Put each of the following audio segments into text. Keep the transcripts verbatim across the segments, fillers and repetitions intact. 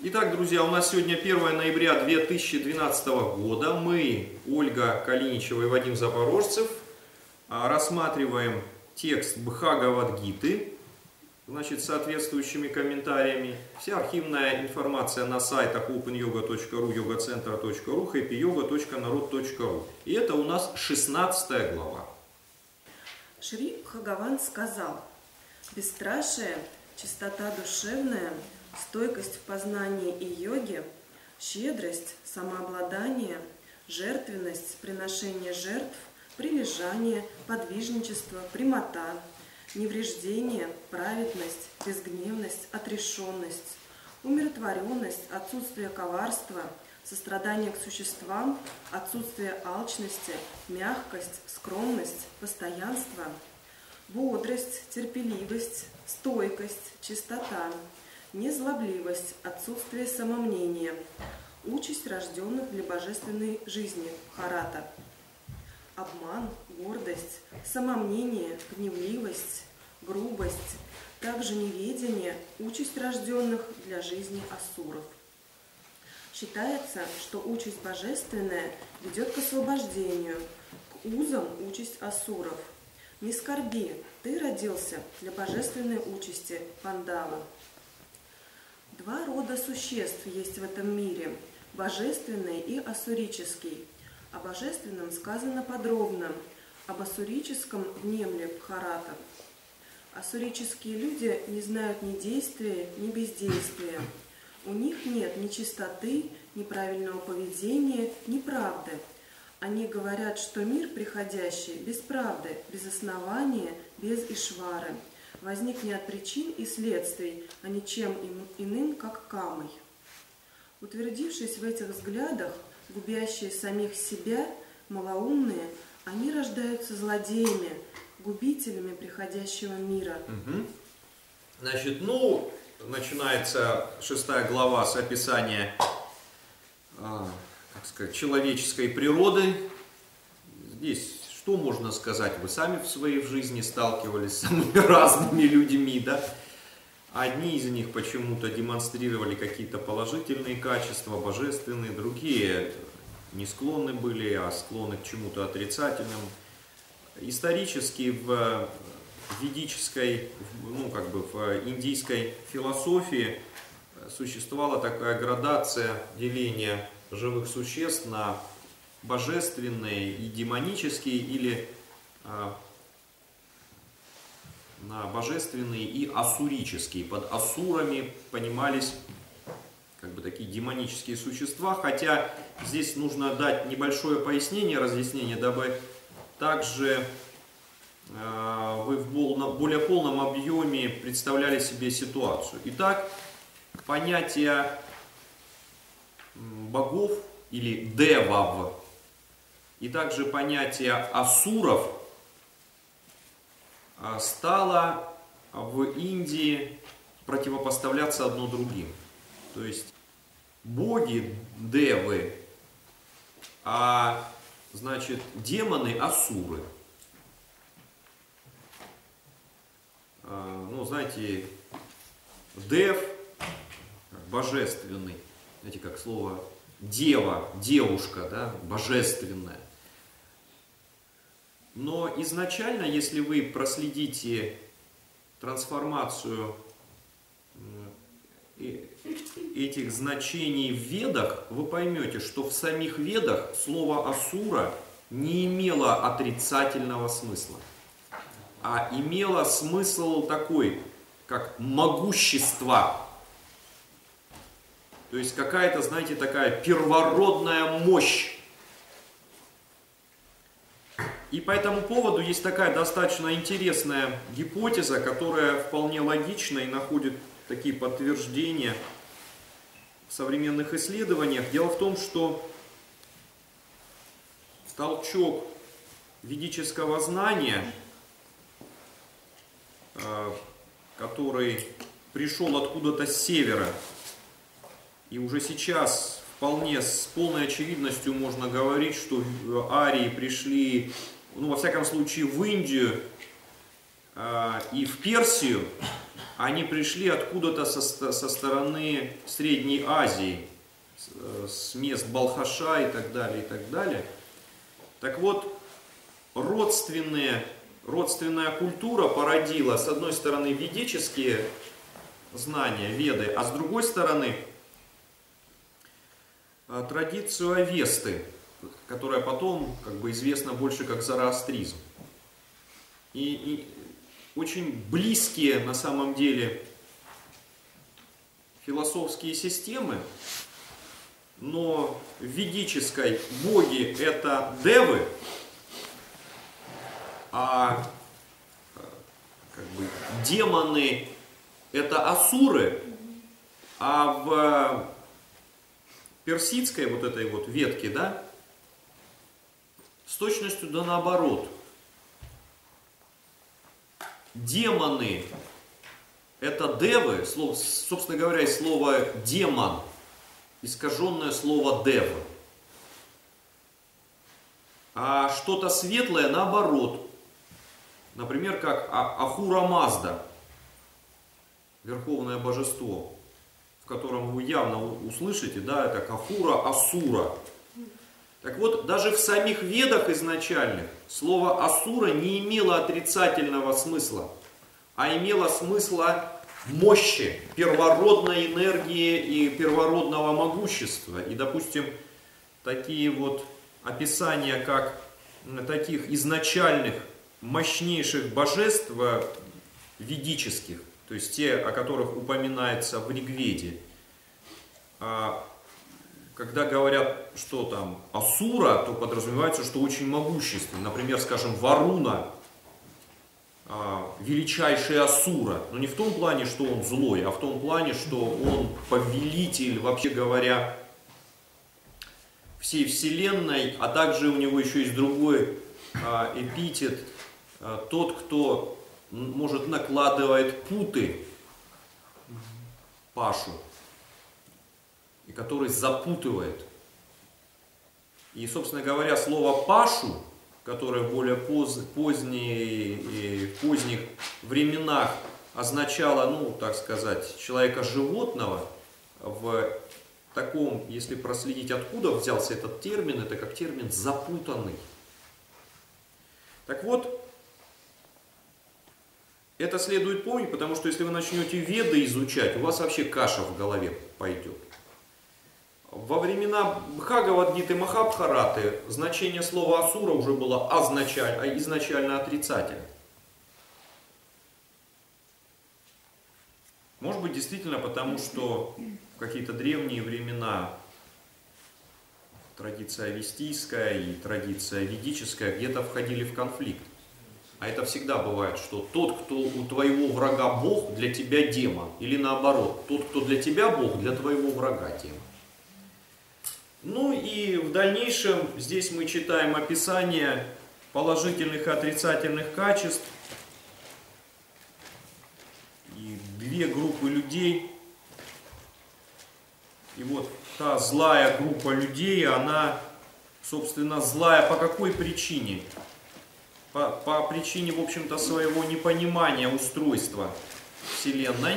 Итак, друзья, у нас сегодня первое ноября две тысячи двенадцатого года. Мы, Ольга Калиничева и Вадим Запорожцев, рассматриваем текст Бхагавад-гиты, значит, с соответствующими комментариями. Вся архивная информация на сайтах опен йога точка ру, йога центр точка ру, хэппи йога точка народ точка ру. И это у нас шестнадцатая глава. Шри Бхагаван сказал: бесстрашие, чистота душевная, стойкость в познании и йоге, щедрость, самообладание, жертвенность, приношение жертв, прилежание, подвижничество, прямота, невреждение, праведность, безгневность, отрешенность, умиротворенность, отсутствие коварства, сострадание к существам, отсутствие алчности, мягкость, скромность, постоянство, бодрость, терпеливость, стойкость, чистота, незлобливость, отсутствие самомнения, участь рожденных для божественной жизни, Бхарата, обман, гордость, самомнение, гневливость, грубость, также неведение, участь рожденных для жизни асуров. Считается, что участь божественная ведет к освобождению, к узам участь асуров. Не скорби, ты родился для божественной участи, Пандава. Два рода существ есть в этом мире – божественный и ассурический. О божественном сказано подробно, об ассурическом внемле Бхарата. Ассурические люди не знают ни действия, ни бездействия. У них нет ни чистоты, ни правильного поведения, ни правды. Они говорят, что мир приходящий без правды, без основания, без ишвары, возник не от причин и следствий, а ничем иным, как камой. Утвердившись в этих взглядах, губящие самих себя, малоумные, они рождаются злодеями, губителями приходящего мира. Угу. Значит, ну, начинается шестая глава с описания, а, как сказать, человеческой природы. Здесь что можно сказать? Вы сами в своей жизни сталкивались с самыми разными людьми, да? Одни из них почему-то демонстрировали какие-то положительные качества, божественные, другие не склонны были, а склонны к чему-то отрицательному. Исторически в ведической, ну как бы в индийской философии существовала такая градация деления живых существ на божественные и демонические, или а, на божественные и ассурические. Под ассурами понимались как бы такие демонические существа, хотя здесь нужно дать небольшое пояснение, разъяснение, дабы также а, вы в более полном объеме представляли себе ситуацию. Итак, понятие богов или девав и также понятие асуров стало в Индии противопоставляться одно другим. То есть боги девы, а значит демоны асуры. Ну, знаете, дев, божественный, знаете, как слово дева, девушка, да, божественная. Но изначально, если вы проследите трансформацию этих значений в Ведах, вы поймете, что в самих Ведах слово асура не имело отрицательного смысла, а имело смысл такой, как могущество. То есть какая-то, знаете, такая первородная мощь. И по этому поводу есть такая достаточно интересная гипотеза, которая вполне логична и находит такие подтверждения в современных исследованиях. Дело в том, что толчок ведического знания, который пришел откуда-то с севера, и уже сейчас вполне с полной очевидностью можно говорить, что арии пришли, ну, во всяком случае, в Индию э, и в Персию они пришли откуда-то со, со стороны Средней Азии, с мест Балхаша и так далее, и так далее. Так вот, родственные, родственная культура породила, с одной стороны, ведические знания, веды, а с другой стороны, традицию Авесты, которая потом как бы известна больше как зороастризм. И, и очень близкие на самом деле философские системы, но в ведической боги это девы, а как бы демоны это асуры, а в персидской вот этой вот ветке, да, с точностью да наоборот. Демоны это девы, слово, собственно говоря, из слова демон, искаженное слово дев. А что-то светлое наоборот. Например, как Ахура Мазда, верховное божество, в котором вы явно услышите, да, это Ахура Асура. Так вот, даже в самих ведах изначальных слово Асура не имело отрицательного смысла, а имело смысла мощи, первородной энергии и первородного могущества. И, допустим, такие вот описания, как таких изначальных, мощнейших божеств ведических, то есть те, о которых упоминается в Ригведе, когда говорят, что там Асура, то подразумевается, что очень могущественный. Например, скажем, Варуна, величайший Асура. Но не в том плане, что он злой, а в том плане, что он повелитель, вообще говоря, всей Вселенной, а также у него еще есть другой эпитет, тот, кто, может, накладывает путы Пашу, и который запутывает. И, собственно говоря, слово Пашу, которое в более поз, поздние, и в поздних временах означало, ну, так сказать, человека-животного, в таком, если проследить, откуда взялся этот термин, это как термин «запутанный». Так вот, это следует помнить, потому что если вы начнете Веды изучать, у вас вообще каша в голове пойдет. Во времена Бхагавад-гиты Махабхараты значение слова Асура уже было изначально, изначально отрицательным. Может быть, действительно потому, что в какие-то древние времена традиция авестийская и традиция ведическая где-то входили в конфликт. А это всегда бывает, что тот, кто у твоего врага Бог, для тебя демон. Или наоборот, тот, кто для тебя Бог, для твоего врага демон. Ну и в дальнейшем здесь мы читаем описание положительных и отрицательных качеств. И две группы людей. И вот та злая группа людей, она, собственно, злая по какой причине? По, по причине, в общем-то, своего непонимания устройства Вселенной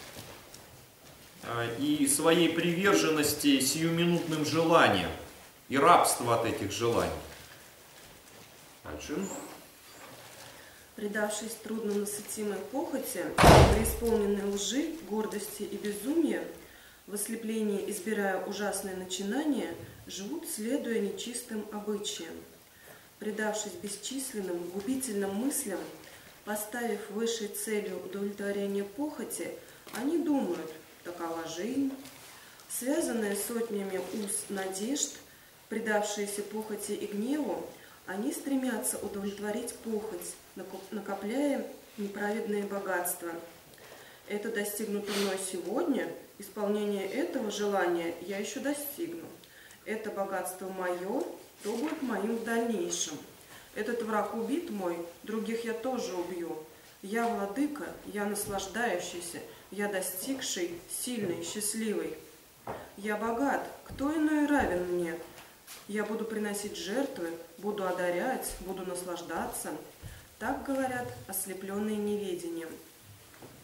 и своей приверженности сиюминутным желаниям и рабства от этих желаний. Дальше. Предавшись трудно насытимой похоти, преисполненной лжи, гордости и безумия, в ослеплении избирая ужасные начинания, живут, следуя нечистым обычаям. Предавшись бесчисленным, губительным мыслям, поставив высшей целью удовлетворение похоти, они думают: такова жизнь. Связанные сотнями уз надежд, предавшиеся похоти и гневу, они стремятся удовлетворить похоть, накопляя неправедные богатства. Это достигнуто мной сегодня, исполнение этого желания я еще достигну. Это богатство мое, то будет моим в дальнейшем. Этот враг убит мой, других я тоже убью. Я владыка, я наслаждающийся, я достигший, сильный, счастливый. Я богат, кто иной равен мне? Я буду приносить жертвы, буду одарять, буду наслаждаться. Так говорят ослепленные неведением.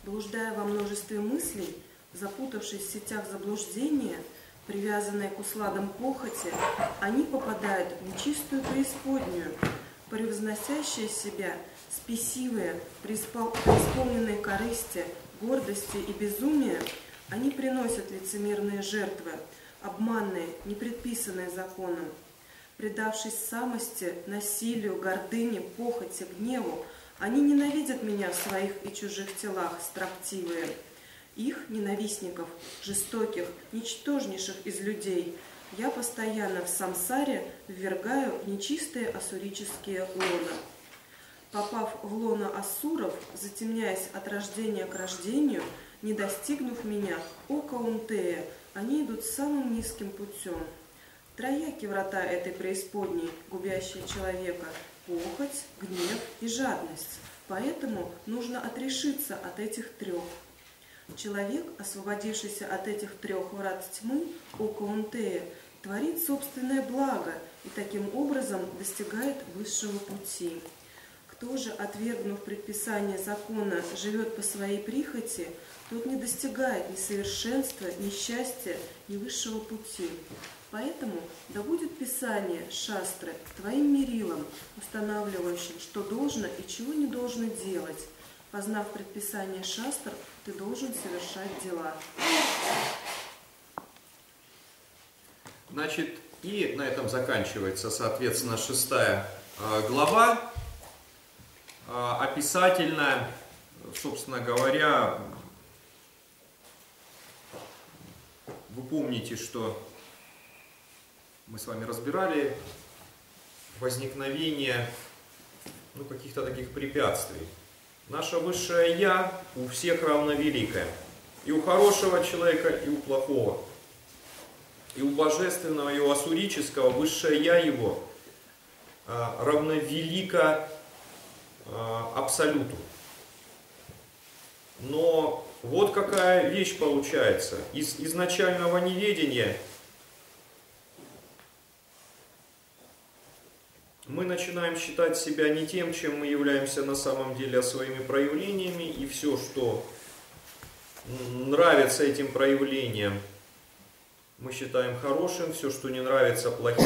Блуждая во множестве мыслей, запутавшись в сетях заблуждения, привязанные к усладам похоти, они попадают в нечистую преисподнюю, превозносящие себя, спесивые, преиспол- преисполненные корысти, гордости и безумия, они приносят лицемерные жертвы, обманные, не предписанные законом. Предавшись самости, насилию, гордыне, похоти, гневу, они ненавидят меня в своих и чужих телах, строптивые. Их, ненавистников, жестоких, ничтожнейших из людей, я постоянно в самсаре ввергаю в нечистые ассурические лона. Попав в лоно ассуров, затемняясь от рождения к рождению, не достигнув меня, о Каунтея, они идут самым низким путем. Трояки врата этой преисподней, губящие человека, похоть, гнев и жадность. Поэтому нужно отрешиться от этих трех. Человек, освободившийся от этих трех врат тьмы, о Каунтея, творит собственное благо и таким образом достигает высшего пути. Кто же, отвергнув предписание закона, живет по своей прихоти, тот не достигает ни совершенства, ни счастья, ни высшего пути. Поэтому да будет Писание, шастры, твоим мерилом, устанавливающим, что должно и чего не должно делать. Познав предписание шастр, ты должен совершать дела. Значит, и на этом заканчивается, соответственно, шестая глава, описательная, собственно говоря. Вы помните, что мы с вами разбирали возникновение ну, каких-то таких препятствий. Наше высшее Я у всех равновеликое. И у хорошего человека, и у плохого. И у божественного, и у ассурического высшее Я его а, равновелико а, абсолюту. Но вот какая вещь получается. Из изначального неведения мы начинаем считать себя не тем, чем мы являемся на самом деле, а своими проявлениями, и все, что нравится этим проявлениям, мы считаем хорошим, все, что не нравится, плохим.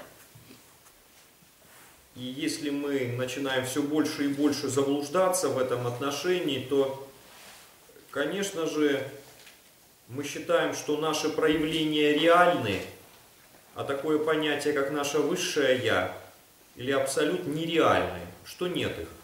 И если мы начинаем все больше и больше заблуждаться в этом отношении, то, конечно же, мы считаем, что наши проявления реальны, а такое понятие, как наше высшее Я, или абсолют нереальны, что нет их.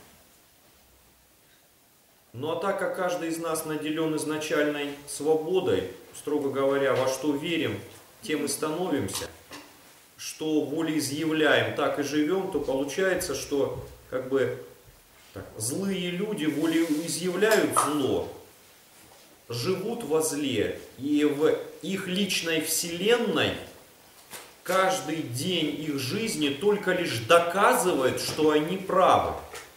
Ну а так как каждый из нас наделен изначальной свободой, строго говоря, во что верим, тем и становимся, что волеизъявляем, так и живем, то получается, что как бы так, злые люди волеизъявляют зло, живут во зле, и в их личной вселенной каждый день их жизни только лишь доказывает, что они правы.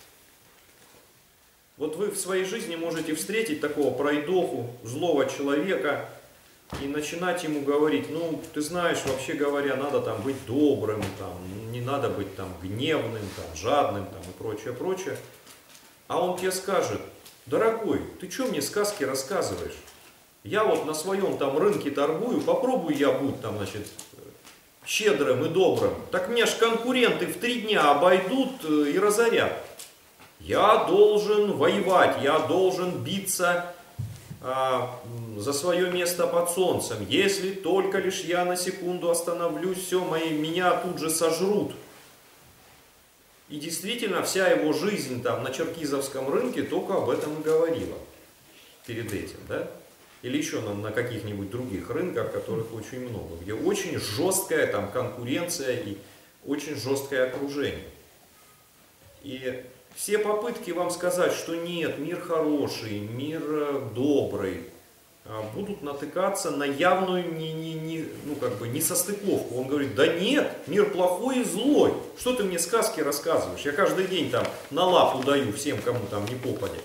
Вот вы в своей жизни можете встретить такого пройдоху, злого человека, и начинать ему говорить: ну, ты знаешь, вообще говоря, надо там быть добрым, там, не надо быть там гневным, там, жадным, там, и прочее, прочее. А он тебе скажет: дорогой, ты что мне сказки рассказываешь? Я вот на своем там рынке торгую, попробуй я будь там, значит, щедрым и добрым. Так меня ж конкуренты в три дня обойдут и разорят. Я должен воевать, я должен биться а, за свое место под солнцем. Если только лишь я на секунду остановлюсь, все, мои, меня тут же сожрут. И действительно, вся его жизнь там на черкизовском рынке только об этом и говорила перед этим, да? Или еще на, на каких-нибудь других рынках, которых очень много, где очень жесткая там конкуренция и очень жесткое окружение. И все попытки вам сказать, что нет, мир хороший, мир добрый, будут натыкаться на явную не, не, не, ну, как бы несостыковку. Он говорит: да нет, мир плохой и злой. Что ты мне сказки рассказываешь? Я каждый день там на лапу даю всем, кому там не попадет.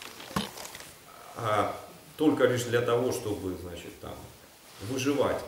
А, только лишь для того, чтобы, значит, там выживать.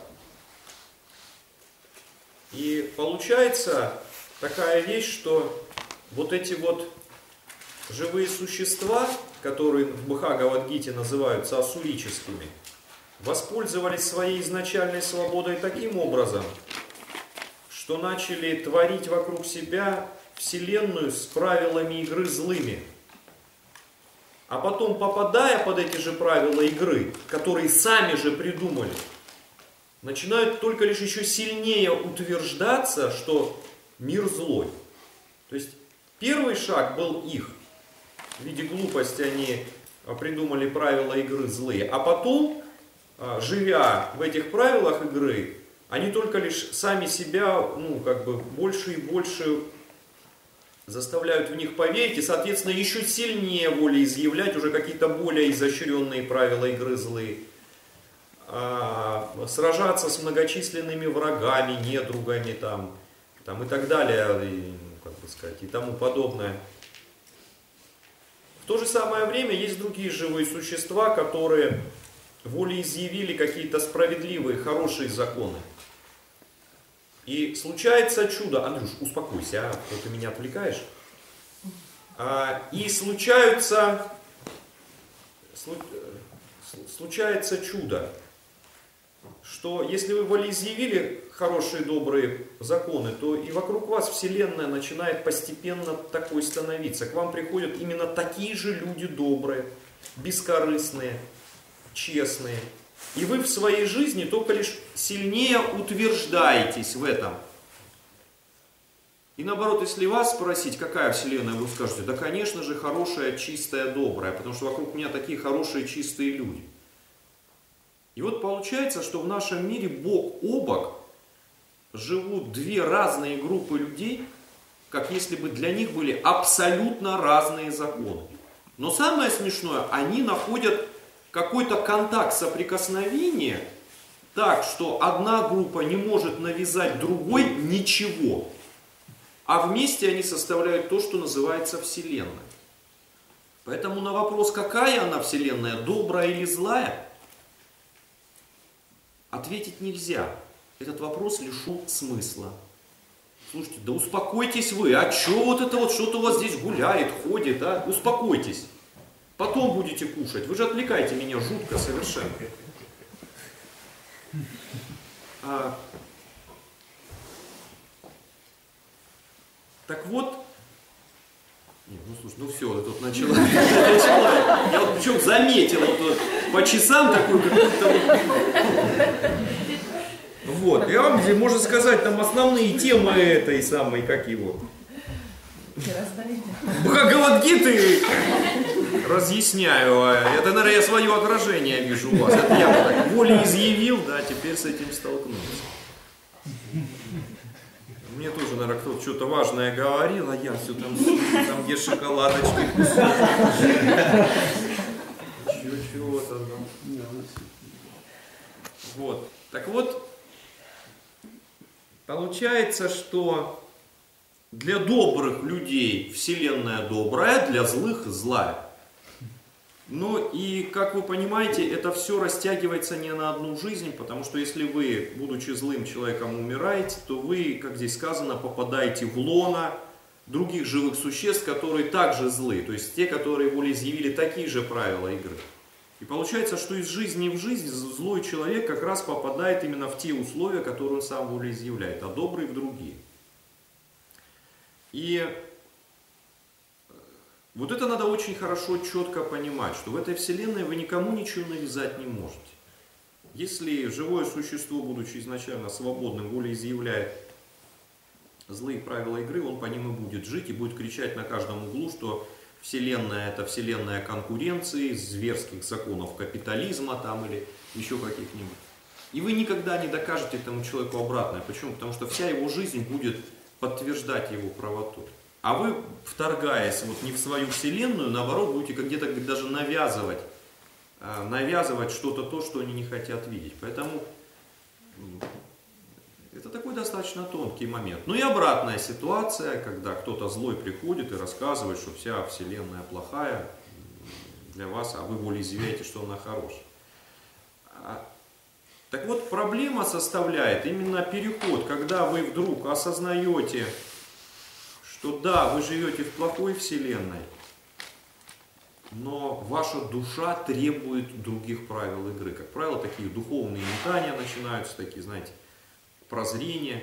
И получается такая вещь, что вот эти вот живые существа, которые в Бхагавад-гите называются асурическими, воспользовались своей изначальной свободой таким образом, что начали творить вокруг себя вселенную с правилами игры злыми. А потом, попадая под эти же правила игры, которые сами же придумали, начинают только лишь еще сильнее утверждаться, что мир злой. То есть первый шаг был их. В виде глупости они придумали правила игры злые. А потом, живя в этих правилах игры, они только лишь сами себя, ну, как бы больше и больше заставляют в них поверить, и, соответственно, еще сильнее волеизъявлять уже какие-то более изощренные правила игры злые. А, сражаться с многочисленными врагами, недругами там, там и так далее, и, как бы сказать, и тому подобное. В то же самое время есть другие живые существа, которые волеизъявили какие-то справедливые, хорошие законы. И случается чудо. Андрюш, успокойся, а? Ты меня отвлекаешь. А, и случаются, случается чудо, что если вы волеизъявили хорошие, добрые законы, то и вокруг вас Вселенная начинает постепенно такой становиться. К вам приходят именно такие же люди добрые, бескорыстные, честные. И вы в своей жизни только лишь сильнее утверждаетесь в этом. И наоборот, если вас спросить, какая Вселенная, вы скажете, да, конечно же, хорошая, чистая, добрая, потому что вокруг меня такие хорошие, чистые люди. И вот получается, что в нашем мире бок о бок живут две разные группы людей, как если бы для них были абсолютно разные законы. Но самое смешное, они находят какой-то контакт, соприкосновение, так, что одна группа не может навязать другой ничего, а вместе они составляют то, что называется Вселенная. Поэтому на вопрос, какая она Вселенная, добрая или злая, ответить нельзя. Этот вопрос лишен смысла. Слушайте, да успокойтесь вы, а что вот это вот, что-то у вас здесь гуляет, ходит, а? Успокойтесь. Потом будете кушать. Вы же отвлекаете меня жутко совершенно. А, так вот. Нет, ну слушай, ну все, тут начала. Я вот причем заметил вот, по часам такую какую-то. Вот. Я вам, можно сказать, там основные темы этой самой, как его. Бхагавад-гиты разъясняю. Это, наверное, я свое отражение вижу у вас. Это я так волеизъявил, да, теперь с этим столкнулся. Мне тоже, наверное, кто-то что-то важное говорил, а я все там, там где шоколадочки, чего-то там. Вот. Так вот, получается, что для добрых людей Вселенная добрая, для злых злая. Ну и, как вы понимаете, это все растягивается не на одну жизнь, потому что если вы, будучи злым человеком, умираете, то вы, как здесь сказано, попадаете в лоно других живых существ, которые также злы, то есть те, которые волеизъявили такие же правила игры. И получается, что из жизни в жизнь злой человек как раз попадает именно в те условия, которые он сам волеизъявляет, а добрый в другие. И вот это надо очень хорошо, четко понимать, что в этой вселенной вы никому ничего навязать не можете. Если живое существо, будучи изначально свободным, волеизъявляет злые правила игры, он по ним и будет жить, и будет кричать на каждом углу, что вселенная это вселенная конкуренции, зверских законов капитализма там или еще каких-нибудь. И вы никогда не докажете этому человеку обратное. Почему? Потому что вся его жизнь будет подтверждать его правоту. А вы, вторгаясь вот не в свою вселенную, наоборот, будете где-то даже навязывать, навязывать что-то то, что они не хотят видеть. Поэтому это такой достаточно тонкий момент. Ну и обратная ситуация, когда кто-то злой приходит и рассказывает, что вся вселенная плохая для вас, а вы волеизъявляете, что она хорошая. Так вот, проблема составляет именно переход, когда вы вдруг осознаете, что да, вы живете в плохой вселенной, но ваша душа требует других правил игры. Как правило, такие духовные метания начинаются, такие, знаете, прозрения.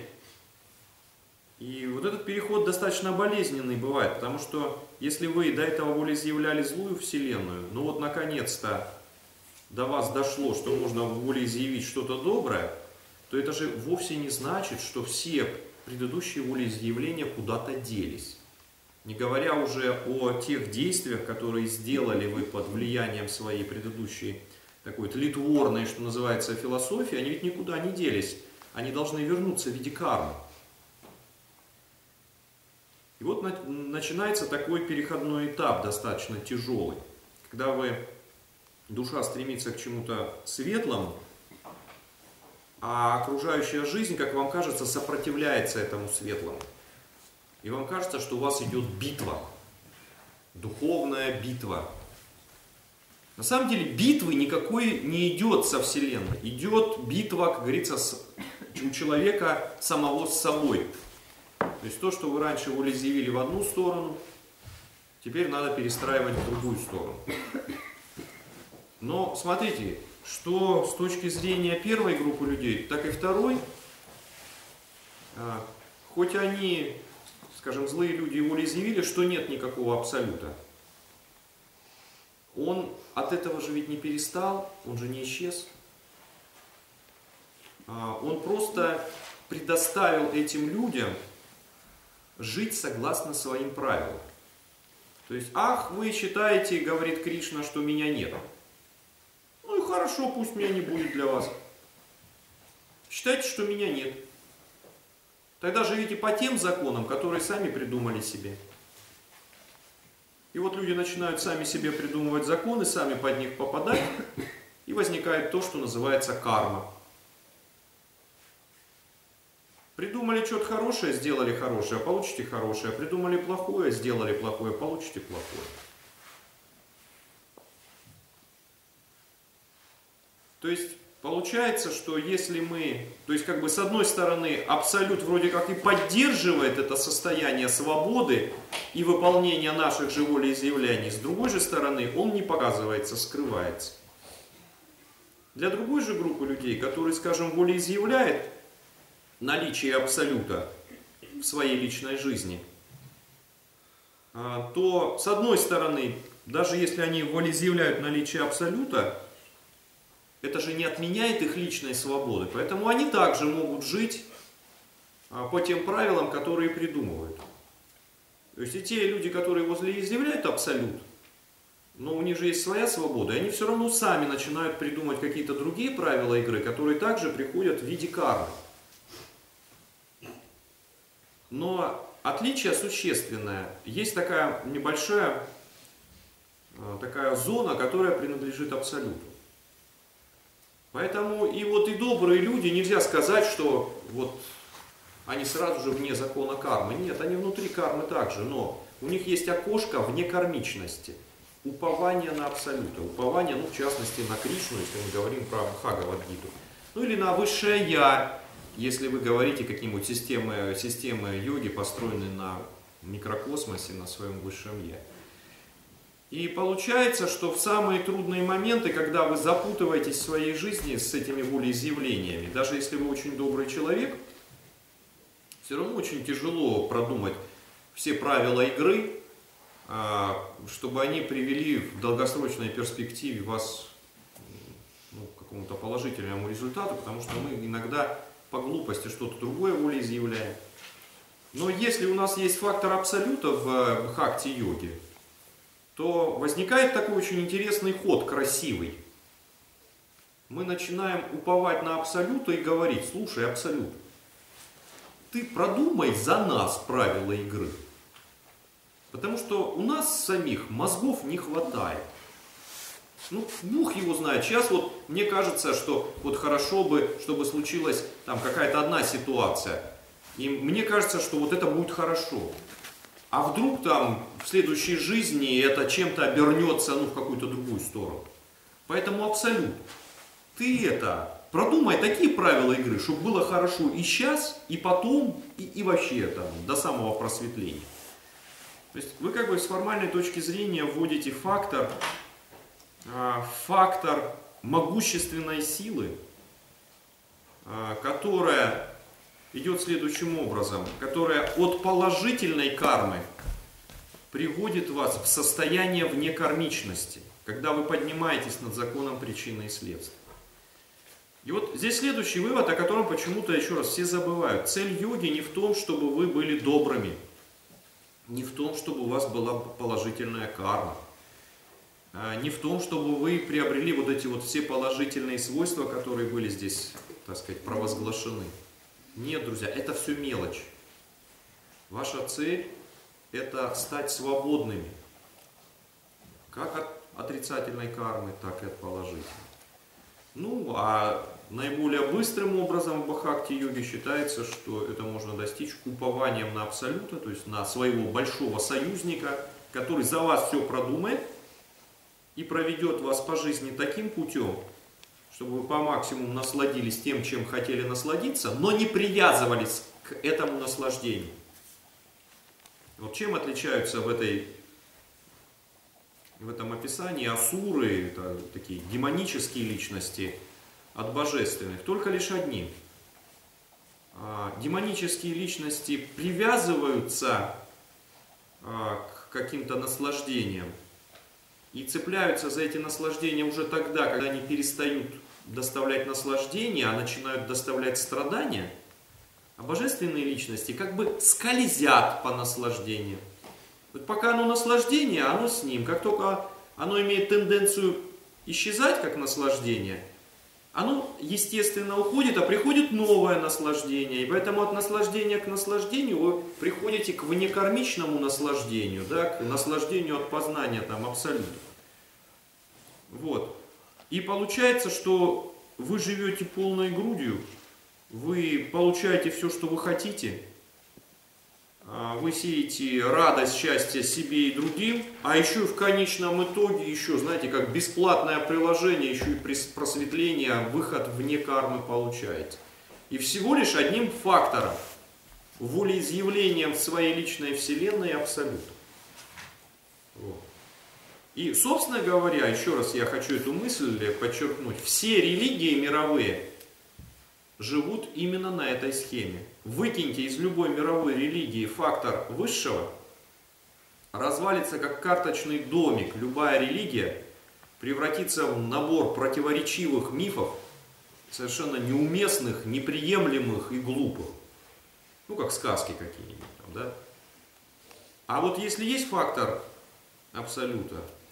И вот этот переход достаточно болезненный бывает, потому что если вы до этого волеизъявляли злую вселенную, ну вот наконец-то до вас дошло, что можно волеизъявить что-то доброе, то это же вовсе не значит, что все предыдущие волеизъявления куда-то делись. Не говоря уже о тех действиях, которые сделали вы под влиянием своей предыдущей такой тлетворной, что называется, философии, они ведь никуда не делись. Они должны вернуться в виде кармы. И вот начинается такой переходной этап, достаточно тяжелый, когда вы, душа стремится к чему-то светлому, а окружающая жизнь, как вам кажется, сопротивляется этому светлому. И вам кажется, что у вас идет битва, духовная битва. На самом деле битвы никакой не идет со Вселенной, идет битва, как говорится, у человека самого с собой. То есть то, что вы раньше волеизъявили в одну сторону, теперь надо перестраивать в другую сторону. Но смотрите, что с точки зрения первой группы людей, так и второй, хоть они, скажем, злые люди волеизъявили, что нет никакого абсолюта, он от этого же ведь не перестал, он же не исчез. Он просто предоставил этим людям жить согласно своим правилам. То есть, ах, вы считаете, говорит Кришна, что меня нет. Ну и хорошо, пусть меня не будет для вас. Считайте, что меня нет. Тогда живите по тем законам, которые сами придумали себе. И вот люди начинают сами себе придумывать законы, сами под них попадать, и возникает то, что называется карма. Придумали что-то хорошее, сделали хорошее, получите хорошее. Придумали плохое, сделали плохое, получите плохое. То есть получается, что если мы, то есть как бы с одной стороны абсолют вроде как и поддерживает это состояние свободы и выполнения наших же волеизъявлений, с другой же стороны он не показывается, скрывается. Для другой же группы людей, которые, скажем, волеизъявляет наличие абсолюта в своей личной жизни, то с одной стороны, даже если они волеизъявляют наличие абсолюта, это же не отменяет их личной свободы, поэтому они также могут жить по тем правилам, которые придумывают. То есть и те люди, которые волеизъявляют абсолют, но у них же есть своя свобода, и они все равно сами начинают придумать какие-то другие правила игры, которые также приходят в виде кармы. Но отличие существенное. Есть такая небольшая такая зона, которая принадлежит абсолюту. Поэтому и вот и добрые люди, нельзя сказать, что вот они сразу же вне закона кармы. Нет, они внутри кармы также, но у них есть окошко вне кармичности. Упование на абсолюта. Упование, ну, в частности, на Кришну, если мы говорим про Бхагавад-гиту. Ну, или на высшее Я, если вы говорите какие-нибудь системы, системы йоги, построенные на микрокосмосе, на своем высшем Я. И получается, что в самые трудные моменты, когда вы запутываетесь в своей жизни с этими волеизъявлениями, даже если вы очень добрый человек, все равно очень тяжело продумать все правила игры, чтобы они привели в долгосрочной перспективе вас, ну, к какому-то положительному результату, потому что мы иногда по глупости что-то другое волеизъявляем. Но если у нас есть фактор абсолюта в бхакти-йоге, то возникает такой очень интересный ход, красивый. Мы начинаем уповать на абсолюта и говорить: слушай, абсолют, ты продумай за нас правила игры. Потому что у нас самих мозгов не хватает. Ну, Бог его знает. Сейчас вот мне кажется, что вот хорошо бы, чтобы случилась там какая-то одна ситуация. И мне кажется, что вот это будет хорошо. А вдруг там в следующей жизни это чем-то обернется, ну, в какую-то другую сторону. Поэтому абсолют. Ты это, продумай такие правила игры, чтобы было хорошо и сейчас, и потом, и, и вообще там, до самого просветления. То есть вы как бы с формальной точки зрения вводите фактор, фактор могущественной силы, которая идет следующим образом, которая от положительной кармы приводит вас в состояние внекармичности, когда вы поднимаетесь над законом причины и следствия. И вот здесь следующий вывод, о котором почему-то еще раз все забывают. Цель йоги не в том, чтобы вы были добрыми, не в том, чтобы у вас была положительная карма, не в том, чтобы вы приобрели вот эти вот все положительные свойства, которые были здесь, так сказать, провозглашены. Нет, друзья, это все мелочь. Ваша цель – это стать свободными, как от отрицательной кармы, так и от положительной. Ну, а наиболее быстрым образом в бхакти-йоге считается, что это можно достичь упованием на абсолюта, то есть на своего большого союзника, который за вас все продумает и проведет вас по жизни таким путем, чтобы вы по максимуму насладились тем, чем хотели насладиться, но не привязывались к этому наслаждению. Вот чем отличаются в этой в этом описании асуры, это такие демонические личности, от божественных? Только лишь одним. Демонические личности привязываются к каким-то наслаждениям и цепляются за эти наслаждения уже тогда, когда они перестают доставлять наслаждение, а начинают доставлять страдания. А божественные личности как бы скользят по наслаждению. Вот пока оно наслаждение, оно с ним. Как только оно имеет тенденцию исчезать как наслаждение, оно естественно уходит, а приходит новое наслаждение. И поэтому от наслаждения к наслаждению вы приходите к внекармичному наслаждению, да, к наслаждению от познания там абсолюта. Вот. И получается, что вы живете полной грудью, вы получаете все, что вы хотите, вы сеете радость, счастье себе и другим, а еще и в конечном итоге, еще, знаете, как бесплатное приложение, еще и просветление, выход вне кармы получаете. И всего лишь одним фактором, волеизъявлением в своей личной вселенной абсолют. Вот. И, собственно говоря, еще раз я хочу эту мысль подчеркнуть, все религии мировые живут именно на этой схеме. Выкиньте из любой мировой религии фактор высшего, развалится как карточный домик. Любая религия превратится в набор противоречивых мифов, совершенно неуместных, неприемлемых и глупых. Ну, как сказки какие-нибудь там, да? А вот если есть фактор абсолюта,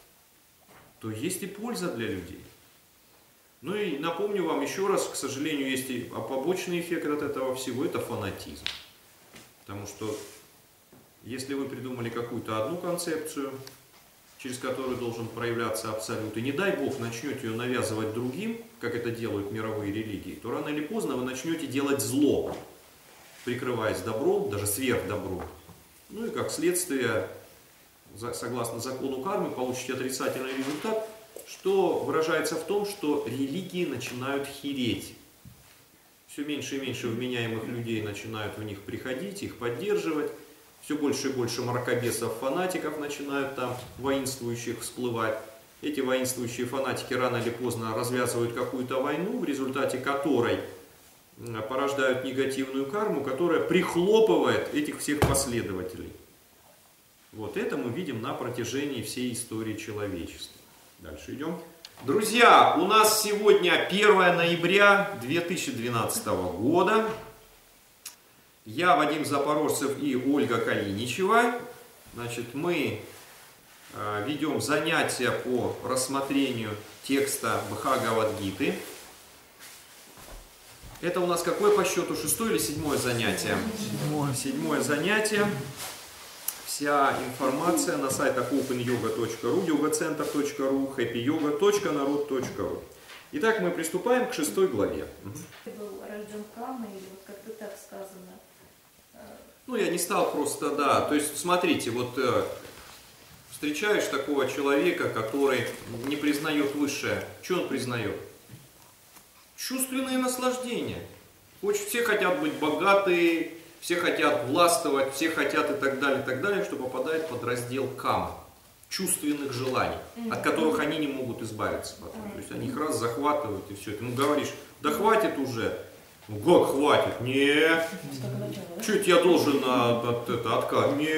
то есть и польза для людей. Ну и напомню вам еще раз, к сожалению, есть и побочный эффект от этого всего, это фанатизм. Потому что если вы придумали какую-то одну концепцию, через которую должен проявляться абсолют, и не дай Бог начнете ее навязывать другим, как это делают мировые религии, то рано или поздно вы начнете делать зло, прикрываясь добром, даже сверхдобром. Ну и как следствие, согласно закону кармы, получите отрицательный результат, что выражается в том, что религии начинают хереть. Все меньше и меньше вменяемых людей начинают в них приходить, их поддерживать. Все больше и больше мракобесов, фанатиков начинают там, воинствующих, всплывать. Эти воинствующие фанатики рано или поздно развязывают какую-то войну, в результате которой порождают негативную карму, которая прихлопывает этих всех последователей. Вот это мы видим на протяжении всей истории человечества. Дальше идем. Друзья, у нас сегодня первое ноября две тысячи двенадцатого года. Я, Вадим Запорожцев и Ольга Калиничева. Значит, мы э, ведем занятия по рассмотрению текста Бхагавад-гиты. Это у нас какое по счету? Шестое или седьмое занятие? Седьмое. Седьмое занятие. Вся информация на сайтах опен йога точка ру, йога-центр точка ру, хэппи йога точка народ точка ру. Итак, мы приступаем к шестой главе. Ты был рожден камой, или вот как-то так сказано? Ну, я не стал просто, да. То есть, смотрите, вот э, встречаешь такого человека, который не признает высшее. Что он признает? Чувственные наслаждения. Очень, все хотят быть богатые, все хотят властвовать, все хотят и так далее, и так далее, что попадает под раздел кама, чувственных желаний, от которых они не могут избавиться потом. То есть они их раз захватывают и все. Ты ему говоришь, да хватит уже. Ну как хватит? Не. Чуть я должен от, от, это, откат? Не.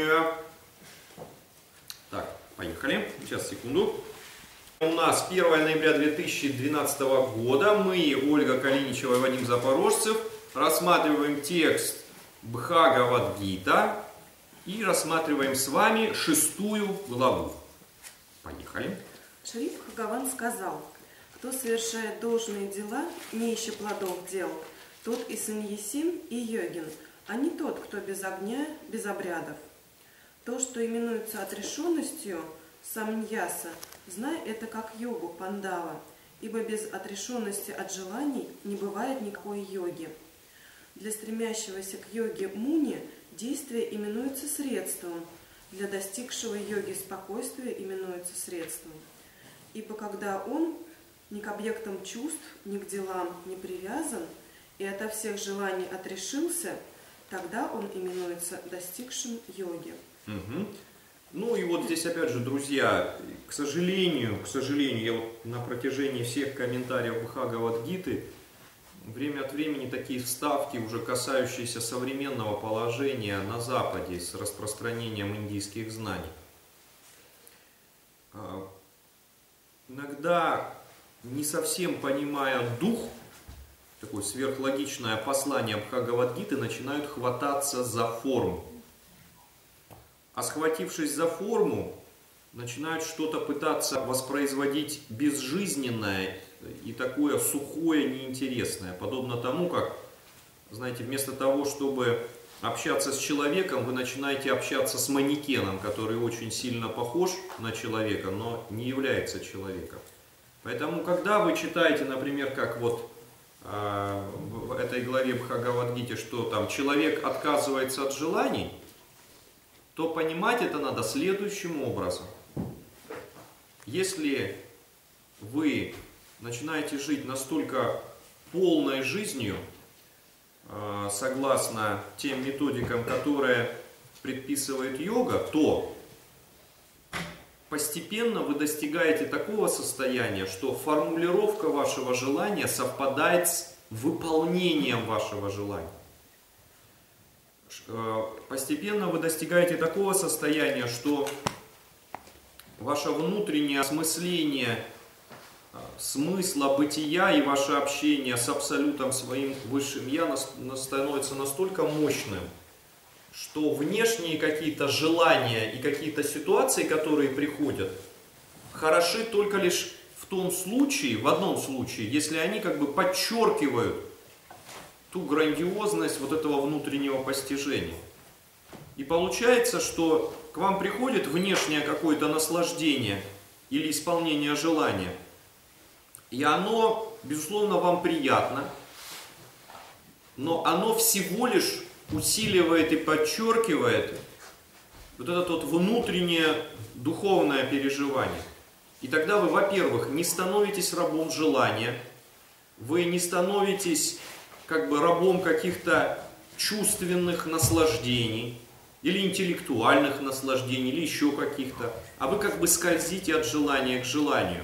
Так, поехали. Сейчас, секунду. У нас первое ноября две тысячи двенадцатого года. Мы, Ольга Калиничева и Вадим Запорожцев, рассматриваем текст Бхагавад-гита и рассматриваем с вами шестую главу. Поехали. Шри Бхагаван сказал: кто совершает должные дела, не ища плодов дел, тот и саньясин, и йогин, а не тот, кто без огня, без обрядов. То, что именуется отрешенностью, самньяса, знай это как йогу пандава, ибо без отрешенности от желаний не бывает никакой йоги. Для стремящегося к йоге муни действие именуется средством, для достигшего йоги спокойствие именуется средством. Ибо когда он ни к объектам чувств, ни к делам не привязан и ото всех желаний отрешился, тогда он именуется достигшим йоги. Угу. Ну и вот здесь опять же, друзья, к сожалению, к сожалению, я вот на протяжении всех комментариев Бхагавад-гиты время от времени такие вставки, уже касающиеся современного положения на Западе с распространением индийских знаний. Иногда, не совсем понимая дух, такое сверхлогичное послание Бхагавад-гиты, начинают хвататься за форму. А схватившись за форму, начинают что-то пытаться воспроизводить безжизненное и такое сухое, неинтересное. Подобно тому, как, знаете, вместо того, чтобы общаться с человеком, вы начинаете общаться с манекеном, который очень сильно похож на человека, но не является человеком. Поэтому, когда вы читаете, например, как вот э, в этой главе Бхагавад-гите, что там человек отказывается от желаний, то понимать это надо следующим образом. Если вы начинаете жить настолько полной жизнью, согласно тем методикам, которые предписывает йога, то постепенно вы достигаете такого состояния, что формулировка вашего желания совпадает с выполнением вашего желания. Постепенно вы достигаете такого состояния, что ваше внутреннее осмысление смысла бытия и ваше общение с Абсолютом своим Высшим Я становится настолько мощным, что внешние какие-то желания и какие-то ситуации, которые приходят, хороши только лишь в том случае, в одном случае, если они как бы подчеркивают ту грандиозность вот этого внутреннего постижения. И получается, что к вам приходит внешнее какое-то наслаждение или исполнение желания, и оно, безусловно, вам приятно, но оно всего лишь усиливает и подчеркивает вот это вот внутреннее духовное переживание. И тогда вы, во-первых, не становитесь рабом желания, вы не становитесь как бы рабом каких-то чувственных наслаждений, или интеллектуальных наслаждений, или еще каких-то, а вы как бы скользите от желания к желанию.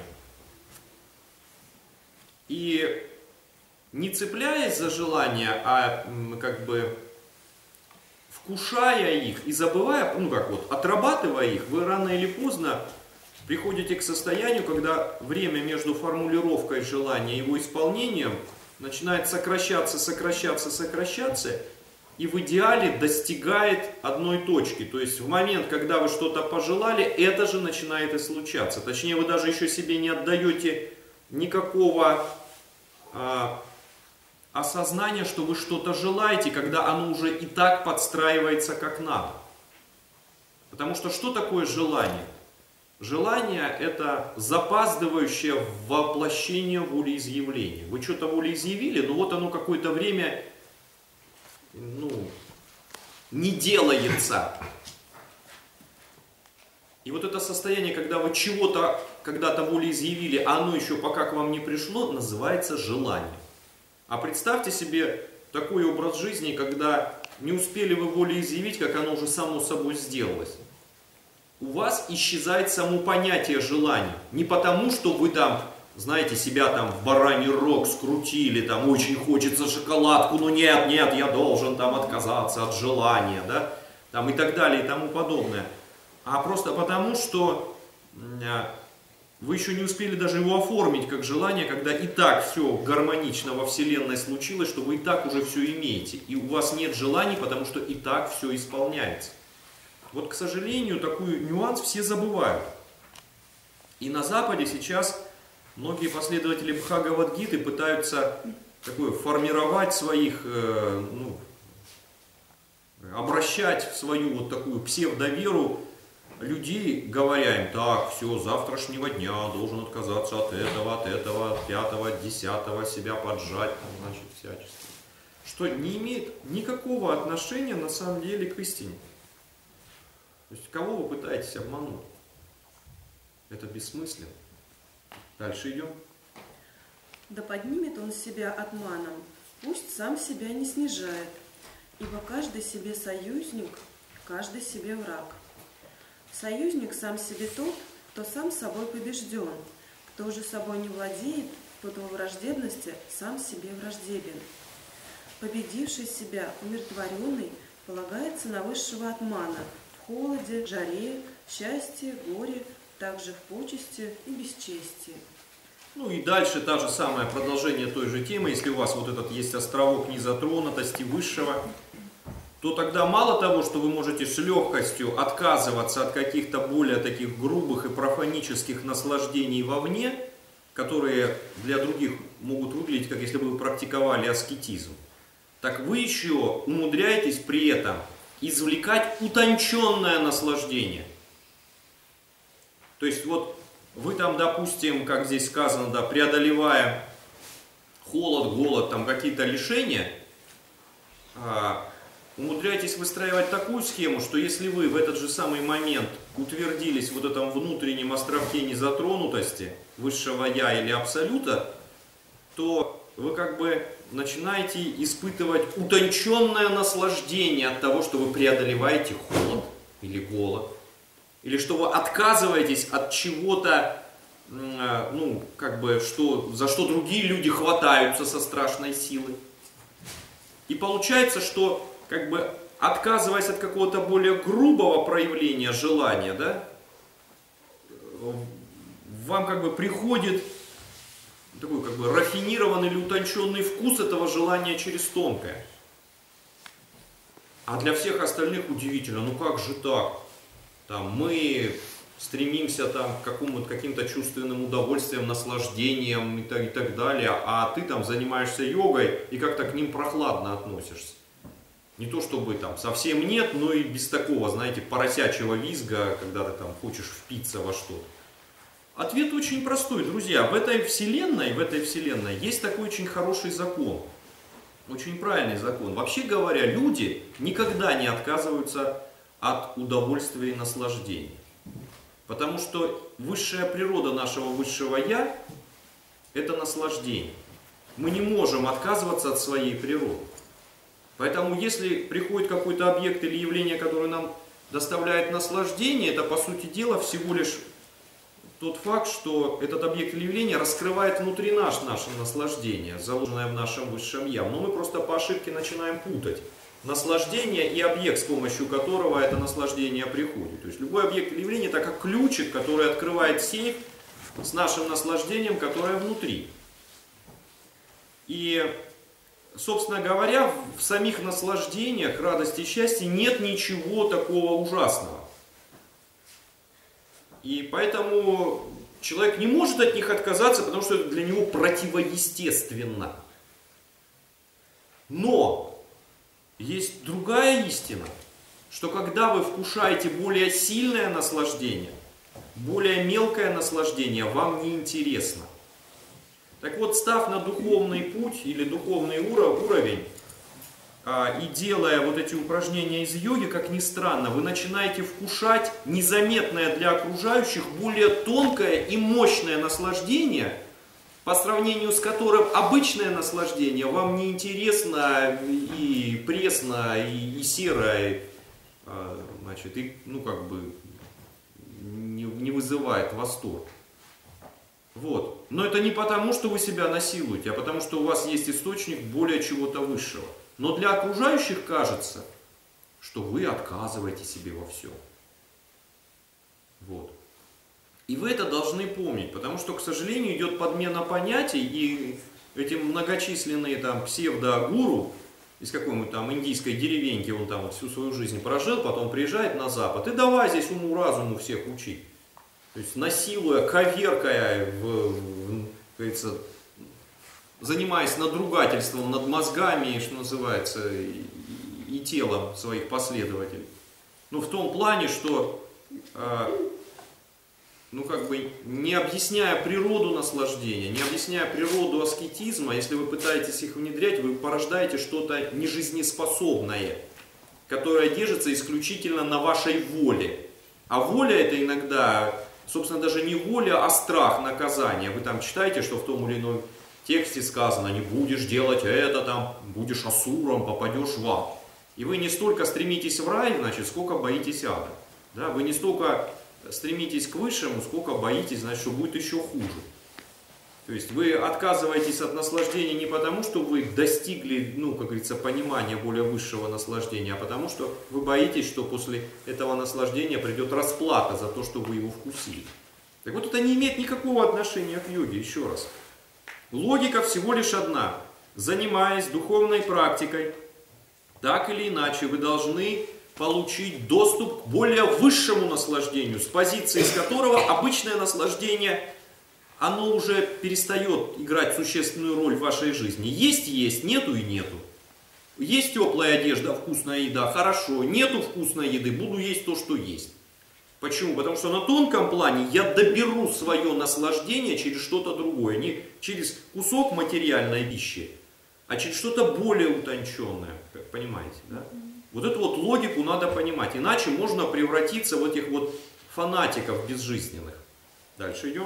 И не цепляясь за желания, а как бы вкушая их и забывая, ну как вот, отрабатывая их, вы рано или поздно приходите к состоянию, когда время между формулировкой желания и его исполнением начинает сокращаться, сокращаться, сокращаться, и в идеале достигает одной точки. То есть в момент, когда вы что-то пожелали, это же начинает и случаться. Точнее, вы даже еще себе не отдаете никакого а, осознания, что вы что-то желаете, когда оно уже и так подстраивается как надо. Потому что что такое желание? Желание – это запаздывающее воплощение волеизъявления. Вы что-то волеизъявили, но вот оно какое-то время ну, не делается. И вот это состояние, когда вы чего-то когда-то волеизъявили, а оно еще пока к вам не пришло, называется желание. А представьте себе такой образ жизни, когда не успели вы волеизъявить, как оно уже само собой сделалось. У вас исчезает само понятие желания. Не потому, что вы там, знаете, себя там в бараний рог скрутили, там очень хочется шоколадку, но нет, нет, я должен там отказаться от желания, да, там и так далее и тому подобное. А просто потому, что вы еще не успели даже его оформить как желание, когда и так все гармонично во Вселенной случилось, что вы и так уже все имеете. И у вас нет желаний, потому что и так все исполняется. Вот, к сожалению, такой нюанс все забывают. И на Западе сейчас многие последователи Бхагавад-гиты пытаются такое, формировать своих, э, ну, обращать в свою вот такую псевдоверу людей, говоря им: так, все, с завтрашнего дня должен отказаться от этого, от этого, от пятого, от десятого, себя поджать, там, значит, всячески. Что не имеет никакого отношения на самом деле к истине. То есть, кого вы пытаетесь обмануть? Это бессмысленно. Дальше идем. Да поднимет он себя отманом, пусть сам себя не снижает, ибо каждый себе союзник, каждый себе враг. Союзник сам себе тот, кто сам собой побежден, кто же собой не владеет, тот во враждебности сам себе враждебен. Победивший себя, умиротворенный, полагается на высшего отмана в холоде, жаре, счастье, горе, также в почести и бесчестии. Ну и дальше та же самое продолжение той же темы. Если у вас вот этот есть островок незатронутости высшего, то тогда мало того, что вы можете с легкостью отказываться от каких-то более таких грубых и профанических наслаждений вовне, которые для других могут выглядеть, как если бы вы практиковали аскетизм, так вы еще умудряетесь при этом извлекать утонченное наслаждение. То есть вот вы там, допустим, как здесь сказано, да, преодолевая холод, голод, там какие-то лишения, умудряетесь выстраивать такую схему, что если вы в этот же самый момент утвердились в вот этом внутреннем островке незатронутости высшего Я или Абсолюта, то вы как бы начинаете испытывать утонченное наслаждение от того, что вы преодолеваете холод или голод, или что вы отказываетесь от чего-то, ну, как бы, что, за что другие люди хватаются со страшной силой. И получается, что как бы отказываясь от какого-то более грубого проявления желания, да, вам как бы приходит такой как бы рафинированный или утонченный вкус этого желания через тонкое. А для всех остальных удивительно, ну как же так? Там, мы стремимся там, к какому-то, каким-то чувственным удовольствиям, наслаждениям и так, и так далее, а ты там занимаешься йогой и как-то к ним прохладно относишься. Не то чтобы там совсем нет, но и без такого, знаете, поросячьего визга, когда ты там хочешь впиться во что-то. Ответ очень простой, друзья. В этой вселенной, в этой вселенной есть такой очень хороший закон. Очень правильный закон. Вообще говоря, люди никогда не отказываются от удовольствия и наслаждения. Потому что высшая природа нашего высшего Я – это наслаждение. Мы не можем отказываться от своей природы. Поэтому если приходит какой-то объект или явление, которое нам доставляет наслаждение, это по сути дела всего лишь тот факт, что этот объект или явление раскрывает внутри нас наше наслаждение, заложенное в нашем высшем Я. Но мы просто по ошибке начинаем путать наслаждение и объект, с помощью которого это наслаждение приходит. То есть любой объект или явление это как ключик, который открывает сейф с нашим наслаждением, которое внутри. И, собственно говоря, в самих наслаждениях, радости и счастье нет ничего такого ужасного. И поэтому человек не может от них отказаться, потому что это для него противоестественно. Но есть другая истина, что когда вы вкушаете более сильное наслаждение, более мелкое наслаждение вам не интересно. Так вот, став на духовный путь или духовный уровень, и делая вот эти упражнения из йоги, как ни странно, вы начинаете вкушать незаметное для окружающих более тонкое и мощное наслаждение, по сравнению с которым обычное наслаждение вам не интересно и пресно, и, и серо, и, значит, и, ну, как бы не, не вызывает восторг. Вот. Но это не потому, что вы себя насилуете, а потому, что у вас есть источник более чего-то высшего. Но для окружающих кажется, что вы отказываете себе во всем. Вот. И вы это должны помнить, потому что, к сожалению, идет подмена понятий, и эти многочисленные там псевдогуру из какой-нибудь там индийской деревеньки, он там всю свою жизнь прожил, потом приезжает на Запад, и давай здесь уму-разуму всех учить. То есть насилуя, коверкая, в, в, говорится, занимаясь надругательством над мозгами, что называется, и, и телом своих последователей. Ну, в том плане, что, э, ну, как бы, не объясняя природу наслаждения, не объясняя природу аскетизма, если вы пытаетесь их внедрять, вы порождаете что-то нежизнеспособное, которое держится исключительно на вашей воле. А воля это иногда, собственно, даже не воля, а страх наказания. Вы там читаете, что в том или ином тексте сказано: не будешь делать это, там, будешь асуром, попадешь в ад. И вы не столько стремитесь в рай, значит, сколько боитесь ада. Да? Вы не столько стремитесь к высшему, сколько боитесь, значит, что будет еще хуже. То есть вы отказываетесь от наслаждения не потому, что вы достигли, ну, как говорится, понимания более высшего наслаждения, а потому что вы боитесь, что после этого наслаждения придет расплата за то, что вы его вкусили. Так вот, это не имеет никакого отношения к йоге, еще раз. Логика всего лишь одна. Занимаясь духовной практикой, так или иначе вы должны получить доступ к более высшему наслаждению, с позиции с которого обычное наслаждение, оно уже перестает играть существенную роль в вашей жизни. Есть, есть, нету и нету. Есть теплая одежда, вкусная еда, хорошо. Нету вкусной еды, буду есть то, что есть. Почему? Потому что на тонком плане я доберу свое наслаждение через что-то другое. Не через кусок материальной пищи, а через что-то более утонченное. Понимаете, да? Вот эту вот логику надо понимать. Иначе можно превратиться в этих вот фанатиков безжизненных. Дальше идем.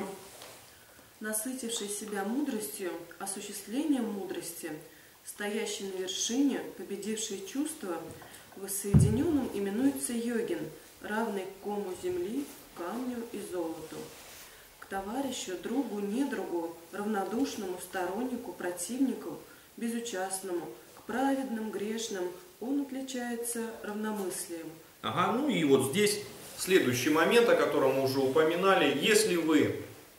Насытивший себя мудростью, осуществлением мудрости, стоящий на вершине, победивший чувства, воссоединенным именуется йогин, равный кому земли, камню и золоту. К товарищу, другу, недругу, равнодушному, стороннику, противнику, безучастному, к праведным, грешным он отличается равномыслием. Ага, ну и вот здесь следующий момент, о котором мы уже упоминали. Если вы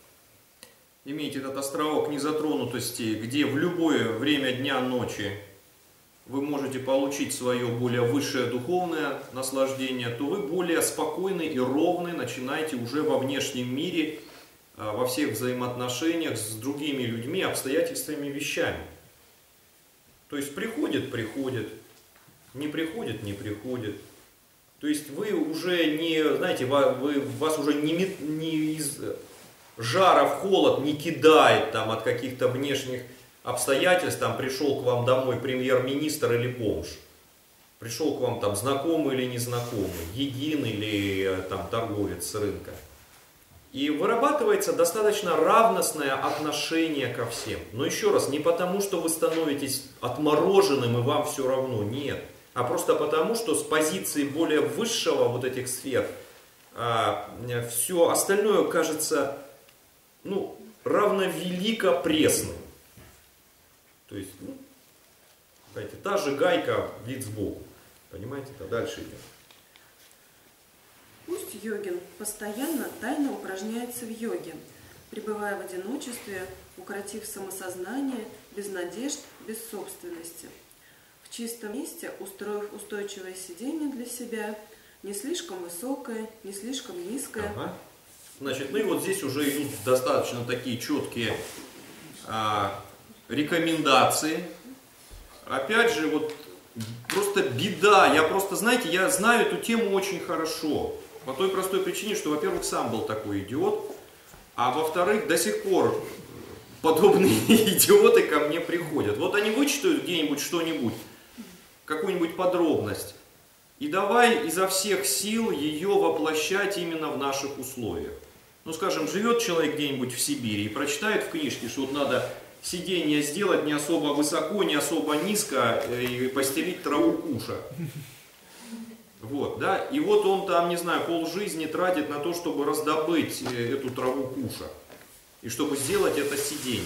имеете этот островок незатронутости, где в любое время дня, ночи вы можете получить свое более высшее духовное наслаждение, то вы более спокойны и ровны начинаете уже во внешнем мире, во всех взаимоотношениях с другими людьми, обстоятельствами, вещами. То есть приходит, приходит, не приходит, не приходит. То есть вы уже не, знаете, вы, вас уже не, не из жара в холод не кидает там от каких-то внешних обстоятельств, там пришел к вам домой премьер-министр или бомж, пришел к вам там знакомый или незнакомый, един или там торговец с рынка. И вырабатывается достаточно равностное отношение ко всем. Но еще раз, не потому, что вы становитесь отмороженным и вам все равно, нет. А просто потому, что с позиции более высшего вот этих сфер а, все остальное кажется, ну, равновелико пресным. То есть, ну, знаете, та же гайка, вид сбоку. Понимаете? То дальше идем. Пусть йогин постоянно тайно упражняется в йоге, пребывая в одиночестве, укротив самосознание, без надежд, без собственности. В чистом месте, устроив устойчивое сиденье для себя, не слишком высокое, не слишком низкое. Ага. Значит, ну и вот здесь уже идут достаточно такие четкие а, рекомендации. Опять же, вот просто беда. Я просто, знаете, я знаю эту тему очень хорошо. По той простой причине, что, во-первых, сам был такой идиот, а во-вторых, до сих пор подобные идиоты ко мне приходят. Вот они вычитают где-нибудь что-нибудь, какую-нибудь подробность, и давай изо всех сил ее воплощать именно в наших условиях. Ну, скажем, живет человек где-нибудь в Сибири и прочитает в книжке, что вот надо сиденье сделать не особо высоко, не особо низко и постелить траву куша. Вот, да, и вот он там, не знаю, полжизни тратит на то, чтобы раздобыть эту траву куша. И чтобы сделать это сиденье.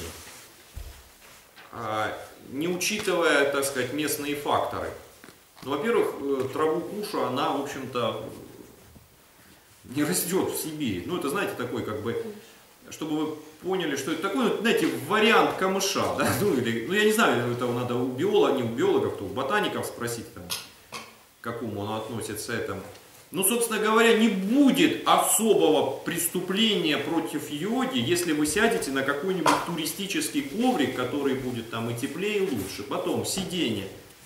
А, не учитывая, так сказать, местные факторы. Ну, во-первых, траву куша, она, в общем-то, не растет в Сибири. Ну, это, знаете, такой, как бы, чтобы вы поняли, что это такой, знаете, вариант камыша, да, ну, или, ну, я не знаю, это надо у биологов, не у биологов, то у ботаников спросить, там, к какому он относится этому. Ну, собственно говоря, не будет особого преступления против йоги, если вы сядете на какой-нибудь туристический коврик, который будет там и теплее, и лучше. Потом, сиденье.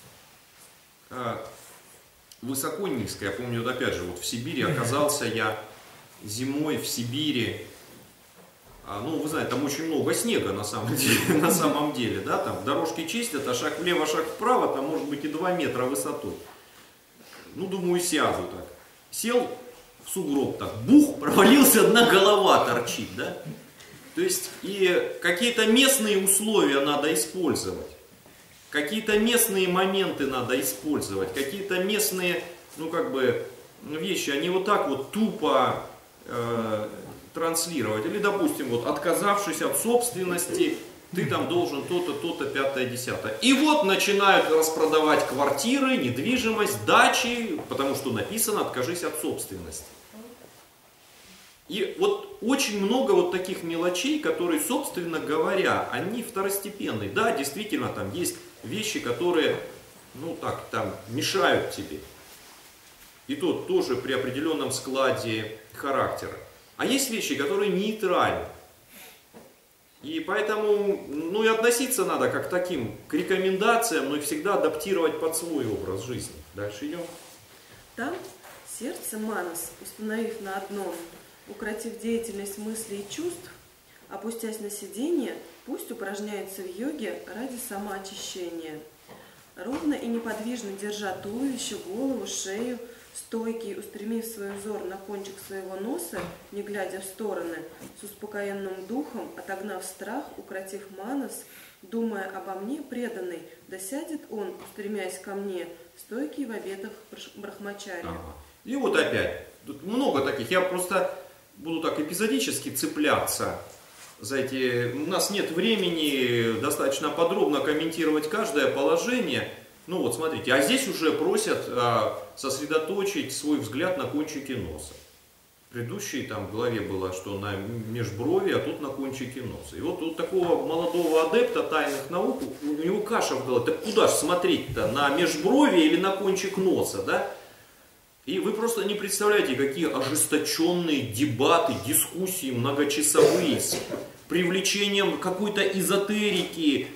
Высоко-низко. Я помню, вот опять же, вот в Сибири оказался я зимой в Сибири. Ну, вы знаете, там очень много снега на самом деле, на самом деле, да, там дорожки чистят, а шаг влево, шаг вправо, там может быть и два метра высотой. Ну, думаю, сяду так. Сел в сугроб так, бух, провалился, одна голова торчит, да. То есть, и какие-то местные условия надо использовать. Какие-то местные моменты надо использовать, какие-то местные, ну как бы, вещи, они вот так вот тупо э, транслировать. Или, допустим, вот отказавшись от собственности, ты там должен то-то, то-то, пятое, десятое. И вот начинают распродавать квартиры, недвижимость, дачи, потому что написано «откажись от собственности». И вот очень много вот таких мелочей, которые, собственно говоря, они второстепенные. Да, действительно, там есть вещи, которые, ну так, там, мешают тебе. И то тоже при определенном складе характера. А есть вещи, которые нейтральны. И поэтому, ну и относиться надо как к таким, к рекомендациям, но и всегда адаптировать под свой образ жизни. Дальше идем. Там сердце Манас, установив на одном, укротив деятельность мыслей и чувств, опустясь на сиденье, пусть упражняется в йоге ради самоочищения. Ровно и неподвижно держа туловище, голову, шею, стойкий, устремив свой взор на кончик своего носа, не глядя в стороны, с успокоенным духом, отогнав страх, укротив манас, думая обо мне, преданный, да сядет он, устремясь ко мне, стойкий в обетах брахмачарья. Ага. И вот опять, тут много таких, я просто буду так эпизодически цепляться за эти... У нас нет времени достаточно подробно комментировать каждое положение. Ну вот смотрите, а здесь уже просят а, сосредоточить свой взгляд на кончике носа. В предыдущей там в главе было, что на межброви, а тут на кончике носа. И вот у такого молодого адепта тайных наук, у него каша в голове. Так куда же смотреть-то? На межброви или на кончик носа, да? И вы просто не представляете, какие ожесточенные дебаты, дискуссии многочасовые с привлечением какой-то эзотерики.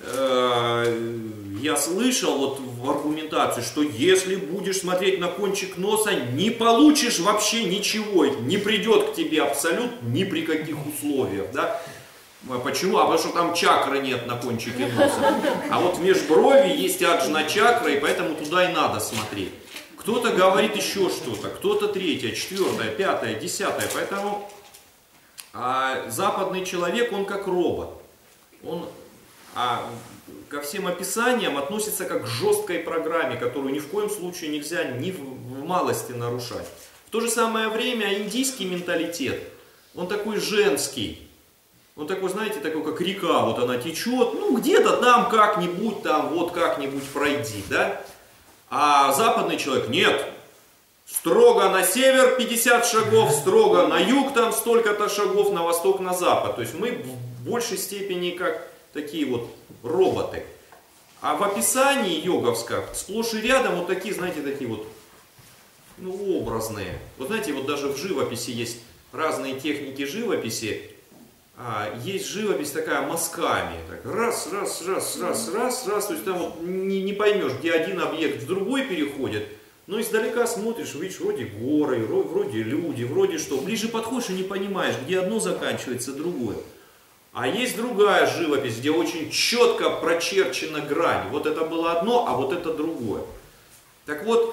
Я слышал вот в аргументации, что если будешь смотреть на кончик носа, не получишь вообще ничего, не придет к тебе абсолютно ни при каких условиях, да? Почему? А потому что там чакры нет на кончике носа. А вот в межброви есть аджна чакра, и поэтому туда и надо смотреть. Кто-то говорит еще что-то, кто-то третье, четвертое, пятое, десятое. Поэтому а, западный человек, он как робот. Он а, ко всем описаниям относится как к жесткой программе, которую ни в коем случае нельзя ни в, в малости нарушать. В то же самое время индийский менталитет, он такой женский. Он такой, знаете, такой как река, вот она течет, ну где-то там как-нибудь, там вот как-нибудь пройди, да? А западный человек, нет, строго на север пятьдесят шагов, строго на юг там столько-то шагов, на восток, на запад. То есть мы в большей степени как такие вот роботы. А в описании йоговском сплошь и рядом вот такие, знаете, такие вот, ну, образные. Вот знаете, вот даже в живописи есть разные техники живописи. А, есть живопись такая мазками, так, раз, раз, раз, раз, раз, раз, то есть там вот не, не поймешь, где один объект в другой переходит, но издалека смотришь, видишь, вроде горы, вроде люди, вроде что, ближе подходишь и не понимаешь, где одно заканчивается, другое. А есть другая живопись, где очень четко прочерчена грань, вот это было одно, а вот это другое. Так вот,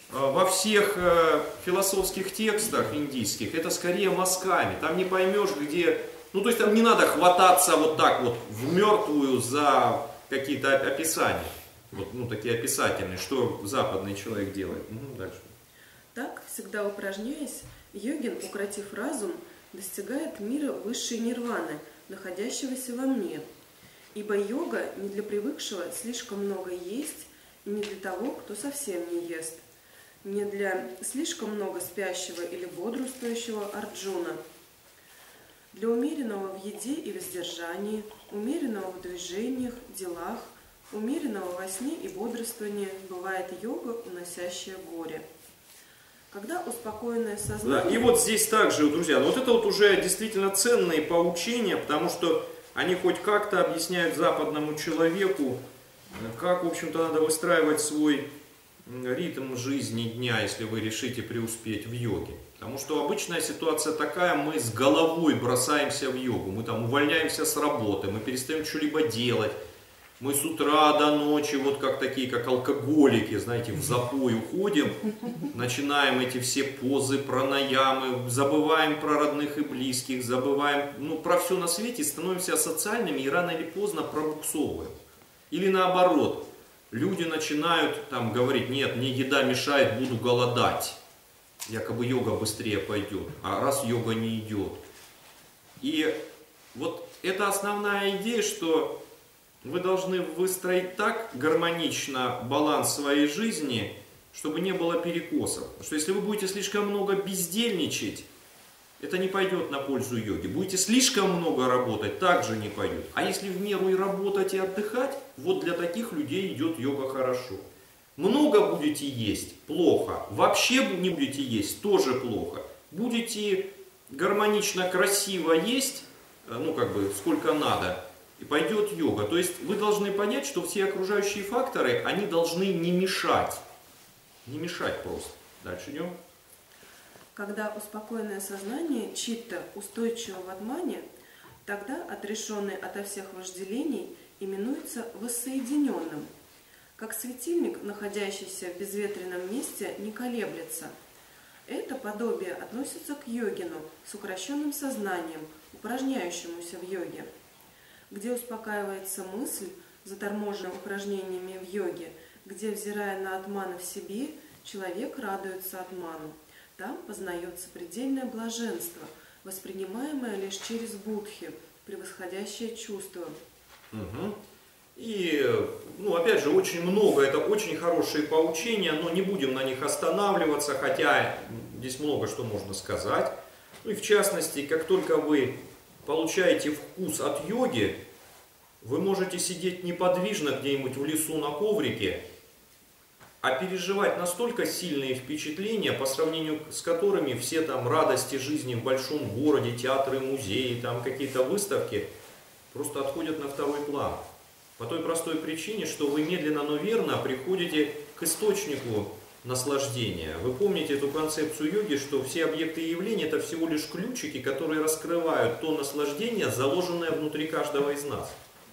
во всех философских текстах индийских это скорее мазками. Там не поймешь, где... Ну, то есть там не надо хвататься вот так вот в мертвую за какие-то описания. Вот, ну, такие описательные, что западный человек делает. Угу, дальше. Так, всегда упражняясь, йогин, укротив разум, достигает мира высшей нирваны, находящегося во мне. Ибо йога не для привыкшего слишком много есть, и не для того, кто совсем не ест, не для слишком много спящего или бодрствующего Арджуна. Для умеренного в еде и воздержании, умеренного в движениях, делах, умеренного во сне и бодрствовании бывает йога, уносящая горе. Когда успокоенное сознание... Да, и вот здесь также, друзья, вот это вот уже действительно ценные поучения, потому что они хоть как-то объясняют западному человеку, как, в общем-то, надо выстраивать свой ритм жизни дня, если вы решите преуспеть в йоге. Потому что обычная ситуация такая, мы с головой бросаемся в йогу, мы там увольняемся с работы, мы перестаем что-либо делать, мы с утра до ночи, вот как такие, как алкоголики, знаете, в запой уходим, начинаем эти все позы, пранаямы, забываем про родных и близких, забываем, ну, про все на свете, становимся асоциальными и рано или поздно пробуксовываем. Или наоборот, люди начинают там говорить: нет, мне еда мешает, буду голодать. Якобы йога быстрее пойдет, а раз йога не идет. И вот это основная идея, что вы должны выстроить так гармонично баланс своей жизни, чтобы не было перекосов. Потому что если вы будете слишком много бездельничать, это не пойдет на пользу йоги. Будете слишком много работать, также не пойдет. А если в меру и работать, и отдыхать, вот для таких людей идет йога хорошо. Много будете есть – плохо. Вообще не будете есть – тоже плохо. Будете гармонично, красиво есть, ну как бы сколько надо, и пойдет йога. То есть вы должны понять, что все окружающие факторы, они должны не мешать. Не мешать просто. Дальше идем. Когда успокоенное сознание читта устойчиво в атмане, тогда отрешенный ото всех вожделений именуется воссоединенным. Как светильник, находящийся в безветренном месте, не колеблется. Это подобие относится к йогину с укращенным сознанием, упражняющемуся в йоге. Где успокаивается мысль, заторможенная упражнениями в йоге, где, взирая на атмана в себе, человек радуется атману. Там познается предельное блаженство, воспринимаемое лишь через будхи, превосходящее чувство. Угу. И, ну, опять же, очень много, это очень хорошие поучения, но не будем на них останавливаться, хотя здесь много что можно сказать. Ну и в частности, как только вы получаете вкус от йоги, вы можете сидеть неподвижно где-нибудь в лесу на коврике, а переживать настолько сильные впечатления, по сравнению с которыми все там радости жизни в большом городе, театры, музеи, там какие-то выставки, просто отходят на второй план. По той простой причине, что вы медленно, но верно приходите к источнику наслаждения. Вы помните эту концепцию йоги, что все объекты и явления – это всего лишь ключики, которые раскрывают то наслаждение, заложенное внутри каждого из нас.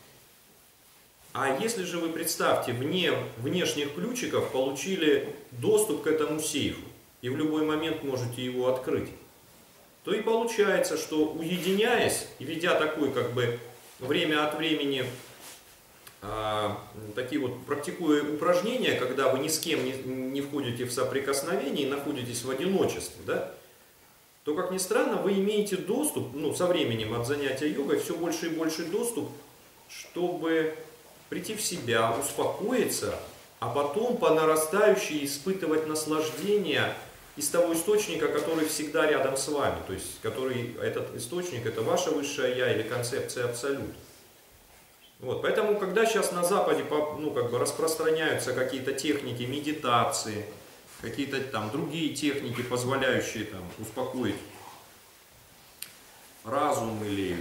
А если же вы, представьте, вне внешних ключиков получили доступ к этому сейфу, и в любой момент можете его открыть, то и получается, что уединяясь и ведя такой, как бы, время от времени, а, такие вот, практикуя упражнения, когда вы ни с кем не, не входите в соприкосновение и находитесь в одиночестве, да, то, как ни странно, вы имеете доступ, ну, со временем от занятия йогой, все больше и больше доступ, чтобы прийти в себя, успокоиться, а потом по нарастающей испытывать наслаждение из того источника, который всегда рядом с вами, то есть который, этот источник, это ваше высшее я или концепция абсолют. Вот, поэтому, когда сейчас на Западе, ну, как бы распространяются какие-то техники медитации, какие-то там другие техники, позволяющие там успокоить разум или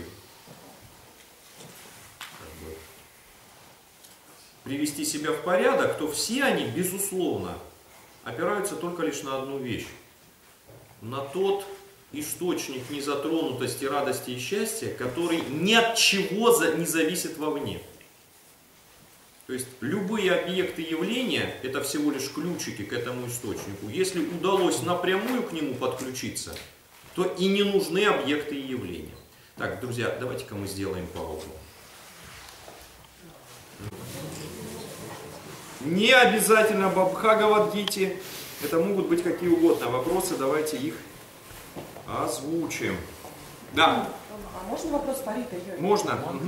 как бы привести себя в порядок, то все они, безусловно, опираются только лишь на одну вещь. На тот источник незатронутости, радости и счастья, который ни от чего не зависит вовне. То есть любые объекты явления – это всего лишь ключики к этому источнику. Если удалось напрямую к нему подключиться, то и не нужны объекты и явления. Так, друзья, давайте-ка мы сделаем паузу. Не обязательно Бхагавад-гите. Это могут быть какие угодно вопросы, давайте их озвучим. Да. А можно вопрос по Рита-йоге? Можно. Угу.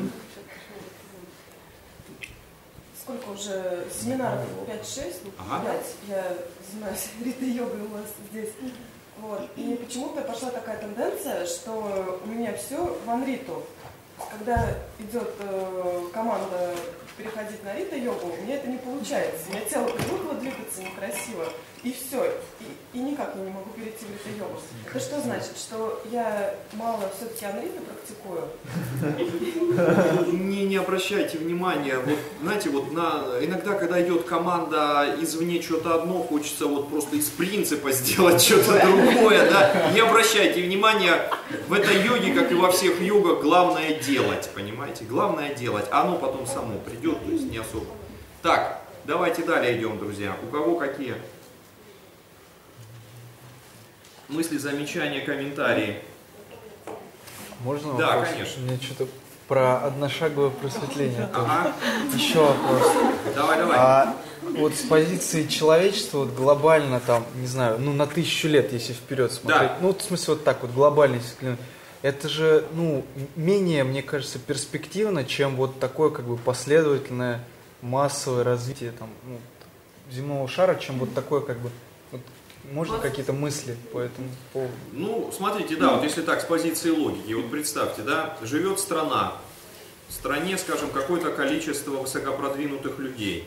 Сколько уже семинаров? пять-шесть? Ага. пять. Я занимаюсь Рита-йогой у вас здесь. Вот. И почему-то пошла такая тенденция, что у меня все в анриту. Когда идет э, команда переходить на рита-йогу, у меня это не получается. У меня тело привыкло двигаться некрасиво, и все. И, и никак я не могу перейти в рита-йогу. Это что значит? Что я мало все-таки анрита практикую? Не, не обращайте внимания. Вот, знаете, вот на, иногда, когда идет команда извне что-то одно, хочется вот просто из принципа сделать что-то другое. Да? Не обращайте внимания. В этой йоге, как и во всех йогах, главное делать, понимаете? Главное делать. Оно потом само придет, то есть не особо. Так, давайте далее идем, друзья. У кого какие мысли, замечания, комментарии? Можно Да, вопрос? конечно. Мне что-то про одношаговое просветление. Ага. Еще вопрос. Давай, давай. А вот с позиции человечества, вот глобально там, не знаю, ну на тысячу лет, если вперед смотреть, Да. ну в смысле вот так вот глобально, если взглянуть, это же, ну, менее, мне кажется, перспективно, чем вот такое как бы последовательное массовое развитие там, ну, земного шара, чем вот такое как бы, вот, можно какие-то мысли по этому поводу? Ну, смотрите, да, вот если так, с позиции логики, вот представьте, да, живет страна, в стране, скажем, какое-то количество высокопродвинутых людей,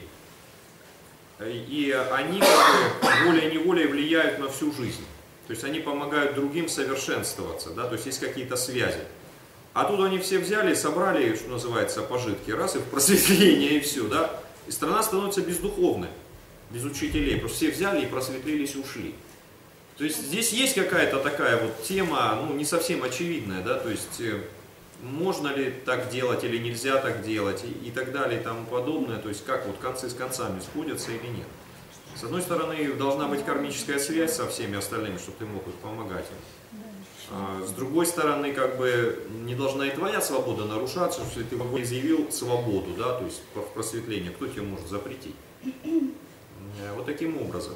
и они как бы волей-неволей влияют на всю жизнь. То есть они помогают другим совершенствоваться, да, то есть есть какие-то связи. А тут они все взяли и собрали, что называется, пожитки, раз и в просветление, и все, да. И страна становится бездуховной, без учителей, просто все взяли и просветлились и ушли. То есть здесь есть какая-то такая вот тема, ну, не совсем очевидная, да, то есть можно ли так делать или нельзя так делать, и, и так далее, и тому подобное, то есть как вот концы с концами сходятся или нет. С одной стороны, должна быть кармическая связь со всеми остальными, чтобы ты мог вот помогать им. А с другой стороны, как бы не должна и твоя свобода нарушаться, что ты изъявил свободу, да, то есть в просветлении, кто тебе может запретить? Вот таким образом.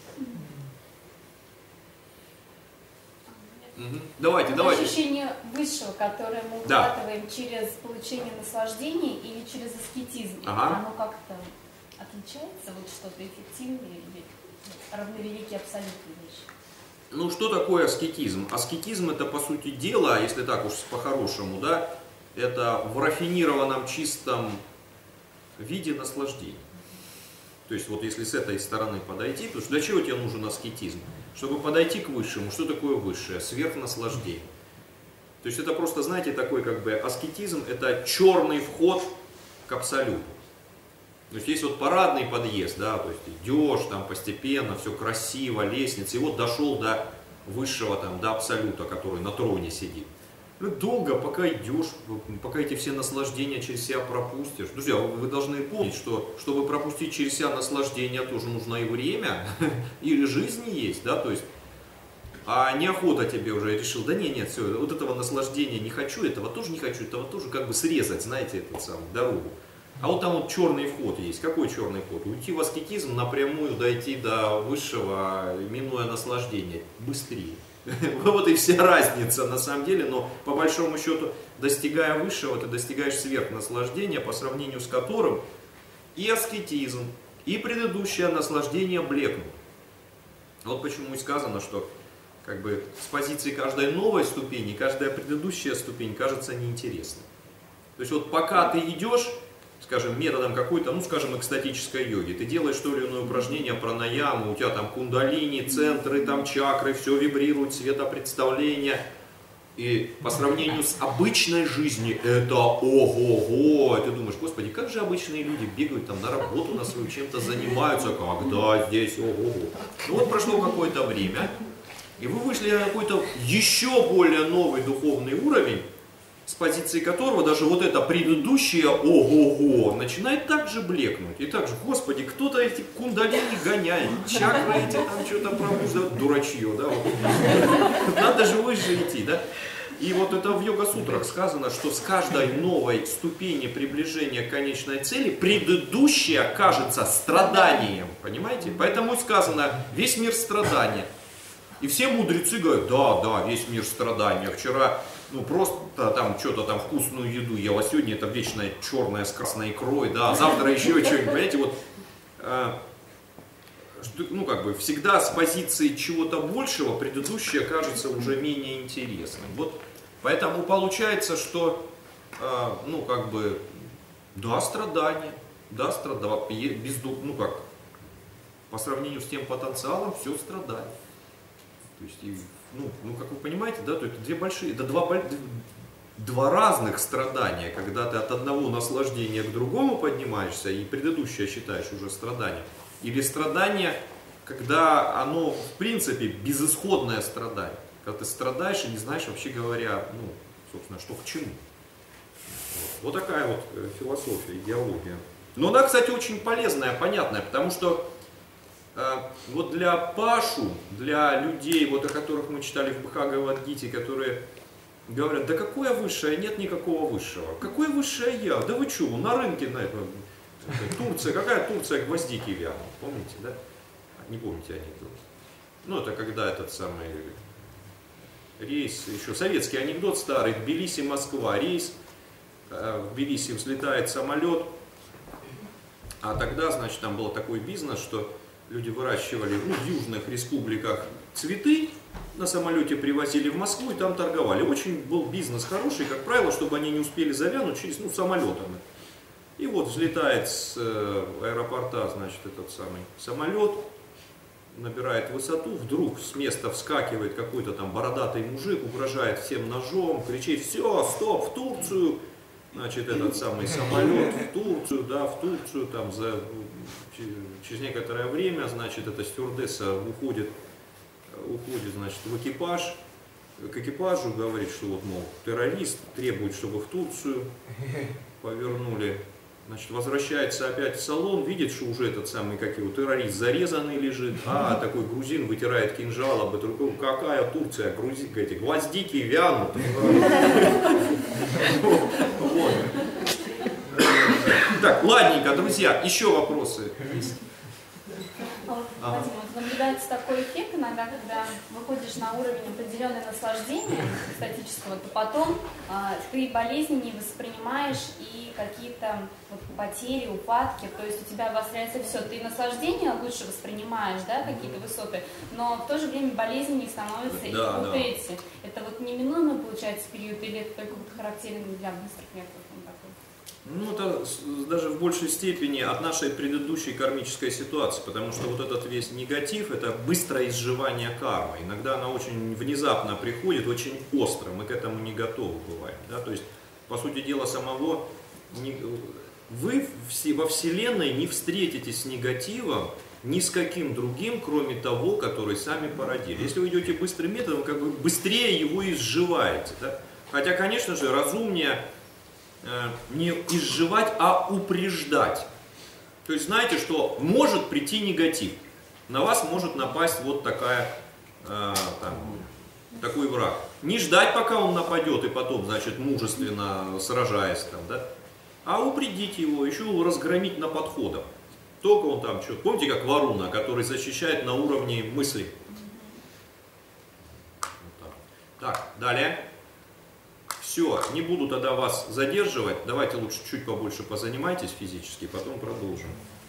Угу. Давайте, давайте. Ощущение высшего, которое мы Да. укладываем через получение наслаждений или через аскетизм, Ага. оно как-то отличается, вот что-то эффективнее или равновеликие абсолютные вещи? Ну, что такое аскетизм? Аскетизм — это, по сути дела, если так уж по-хорошему, да, это в рафинированном чистом виде наслаждения. То есть, вот если с этой стороны подойти, то для чего тебе нужен аскетизм? Чтобы подойти к высшему. Что такое высшее? Сверхнаслаждение. То есть, это просто, знаете, такой как бы аскетизм — это черный вход к абсолюту. То есть, есть вот парадный подъезд, да, то есть идешь там постепенно, все красиво, лестница, и вот дошел до высшего, там, до абсолюта, который на троне сидит. Ну, долго, пока идешь, пока эти все наслаждения через себя пропустишь. Друзья, вы должны помнить, что чтобы пропустить через себя наслаждения, тоже нужно и время, и жизнь есть, да, то есть, а неохота тебе уже решил, да нет, нет, все, вот этого наслаждения не хочу, этого тоже не хочу, этого тоже как бы срезать, знаете, эту самую дорогу. А вот там вот черный вход есть. Какой черный вход? Уйти в аскетизм, напрямую дойти до высшего, минуя наслаждение. Быстрее. Вот и вся разница на самом деле. Но по большому счету, достигая высшего, ты достигаешь сверхнаслаждения, по сравнению с которым и аскетизм, и предыдущее наслаждение блекнут. Вот почему и сказано, что как бы с позиции каждой новой ступени, каждая предыдущая ступень кажется неинтересной. То есть вот пока ты идешь, скажем, методом какой-то, ну, скажем, экстатической йоги. Ты делаешь то или иное упражнение, пранаяму, у тебя там кундалини, центры, там чакры, все вибрирует, светопредставление. И по сравнению с обычной жизнью, это ого-го. И ты думаешь, господи, как же обычные люди бегают там на работу на свою, чем-то занимаются, когда здесь ого-го. Ну вот прошло какое-то время, и вы вышли на какой-то еще более новый духовный уровень, с позиции которого даже вот это предыдущее ого-го начинает так же блекнуть. И так же, господи, кто-то эти кундалини гоняет, чакры эти там что-то пробуждают, дурачье, да, вот. Надо же выше идти, да. И вот это в йога-сутрах сказано, что с каждой новой ступени приближения к конечной цели предыдущая кажется страданием, понимаете? Поэтому и сказано, весь мир страдания. И все мудрецы говорят, да, да, весь мир страдания. Вчера, ну, просто там что-то там вкусную еду ел, а сегодня это вечная черная с красной икрой, да, а завтра еще что-нибудь, понимаете, вот, э, ну, как бы, всегда с позиции чего-то большего предыдущее кажется уже менее интересным. Вот, поэтому получается, что, э, ну, как бы, да, страдания, да, страдания, без, ну, как, по сравнению с тем потенциалом, все страдает. То есть, и, ну, ну, как вы понимаете, да, то это две большие, это два, два разных страдания, когда ты от одного наслаждения к другому поднимаешься, и предыдущее считаешь уже страданием. Или страдание, когда оно, в принципе, безысходное страдание. Когда ты страдаешь и не знаешь, вообще говоря, ну, собственно, что к чему. Вот, вот такая вот философия, идеология. Но она, кстати, очень полезная, понятная, потому что вот для Пашу, для людей, вот, о которых мы читали в Бхагавад-гите, которые говорят, да какое высшее, нет никакого высшего. Какое высшее я? Да вы что, на рынке, на это, Турция, какая Турция гвоздики вянут, помните, да? Не помните анекдот? Ну, это когда этот самый рейс, еще советский анекдот старый, Тбилиси-Москва, рейс, в Тбилиси взлетает самолет, а тогда, значит, там был такой бизнес, что люди выращивали, ну, в южных республиках цветы, на самолете привозили в Москву и там торговали. Очень был бизнес хороший, как правило, чтобы они не успели завянуть через, ну, самолетами. И вот взлетает с э, аэропорта, значит, этот самый самолет, набирает высоту, вдруг с места вскакивает какой-то там бородатый мужик, угрожает всем ножом, кричит, все, стоп, в Турцию. Значит, этот самый самолет в Турцию, да, в Турцию, там, за, через некоторое время, значит, эта стюардесса уходит, уходит, значит, в экипаж, к экипажу говорит, что вот, мол, террорист требует, чтобы в Турцию повернули. Значит, возвращается опять в салон, видит, что уже этот самый, как его, террорист зарезанный лежит, а такой грузин вытирает кинжал об эту руку, какая Турция, грузин, эти гвоздики вянут. Так, ладненько, друзья, еще вопросы есть? Ага. Вот наблюдается такой эффект иногда, когда выходишь на уровень определенного наслаждения статического, то потом а, ты болезни не воспринимаешь и какие-то вот, потери, упадки, то есть у тебя обостряется все, ты наслаждение лучше воспринимаешь, да, какие-то высоты, но в то же время болезни не становятся, да, и да. Вот эти. Это вот неминуемо получается период или это только вот характерен для быстрых методов? Ну, это даже в большей степени от нашей предыдущей кармической ситуации, потому что вот этот весь негатив, это быстрое изживание кармы. Иногда она очень внезапно приходит, очень остро, мы к этому не готовы бываем. Да? То есть, по сути дела, самого вы во Вселенной не встретитесь с негативом ни с каким другим, кроме того, который сами породили. Если вы идете быстрым методом, вы как бы быстрее его изживаете. Да? Хотя, конечно же, разумнее не изживать, а упреждать. То есть знаете, что может прийти негатив. На вас может напасть вот такая, э, там, такой враг. Не ждать, пока он нападет, и потом, значит, мужественно сражаясь, там, да? А упредить его, еще его разгромить на подходах. Только он там что-то. Помните, как Варуна, который защищает на уровне мысли? Вот так. Так, далее. Все, не буду тогда вас задерживать. Давайте лучше чуть побольше позанимайтесь физически, потом продолжим.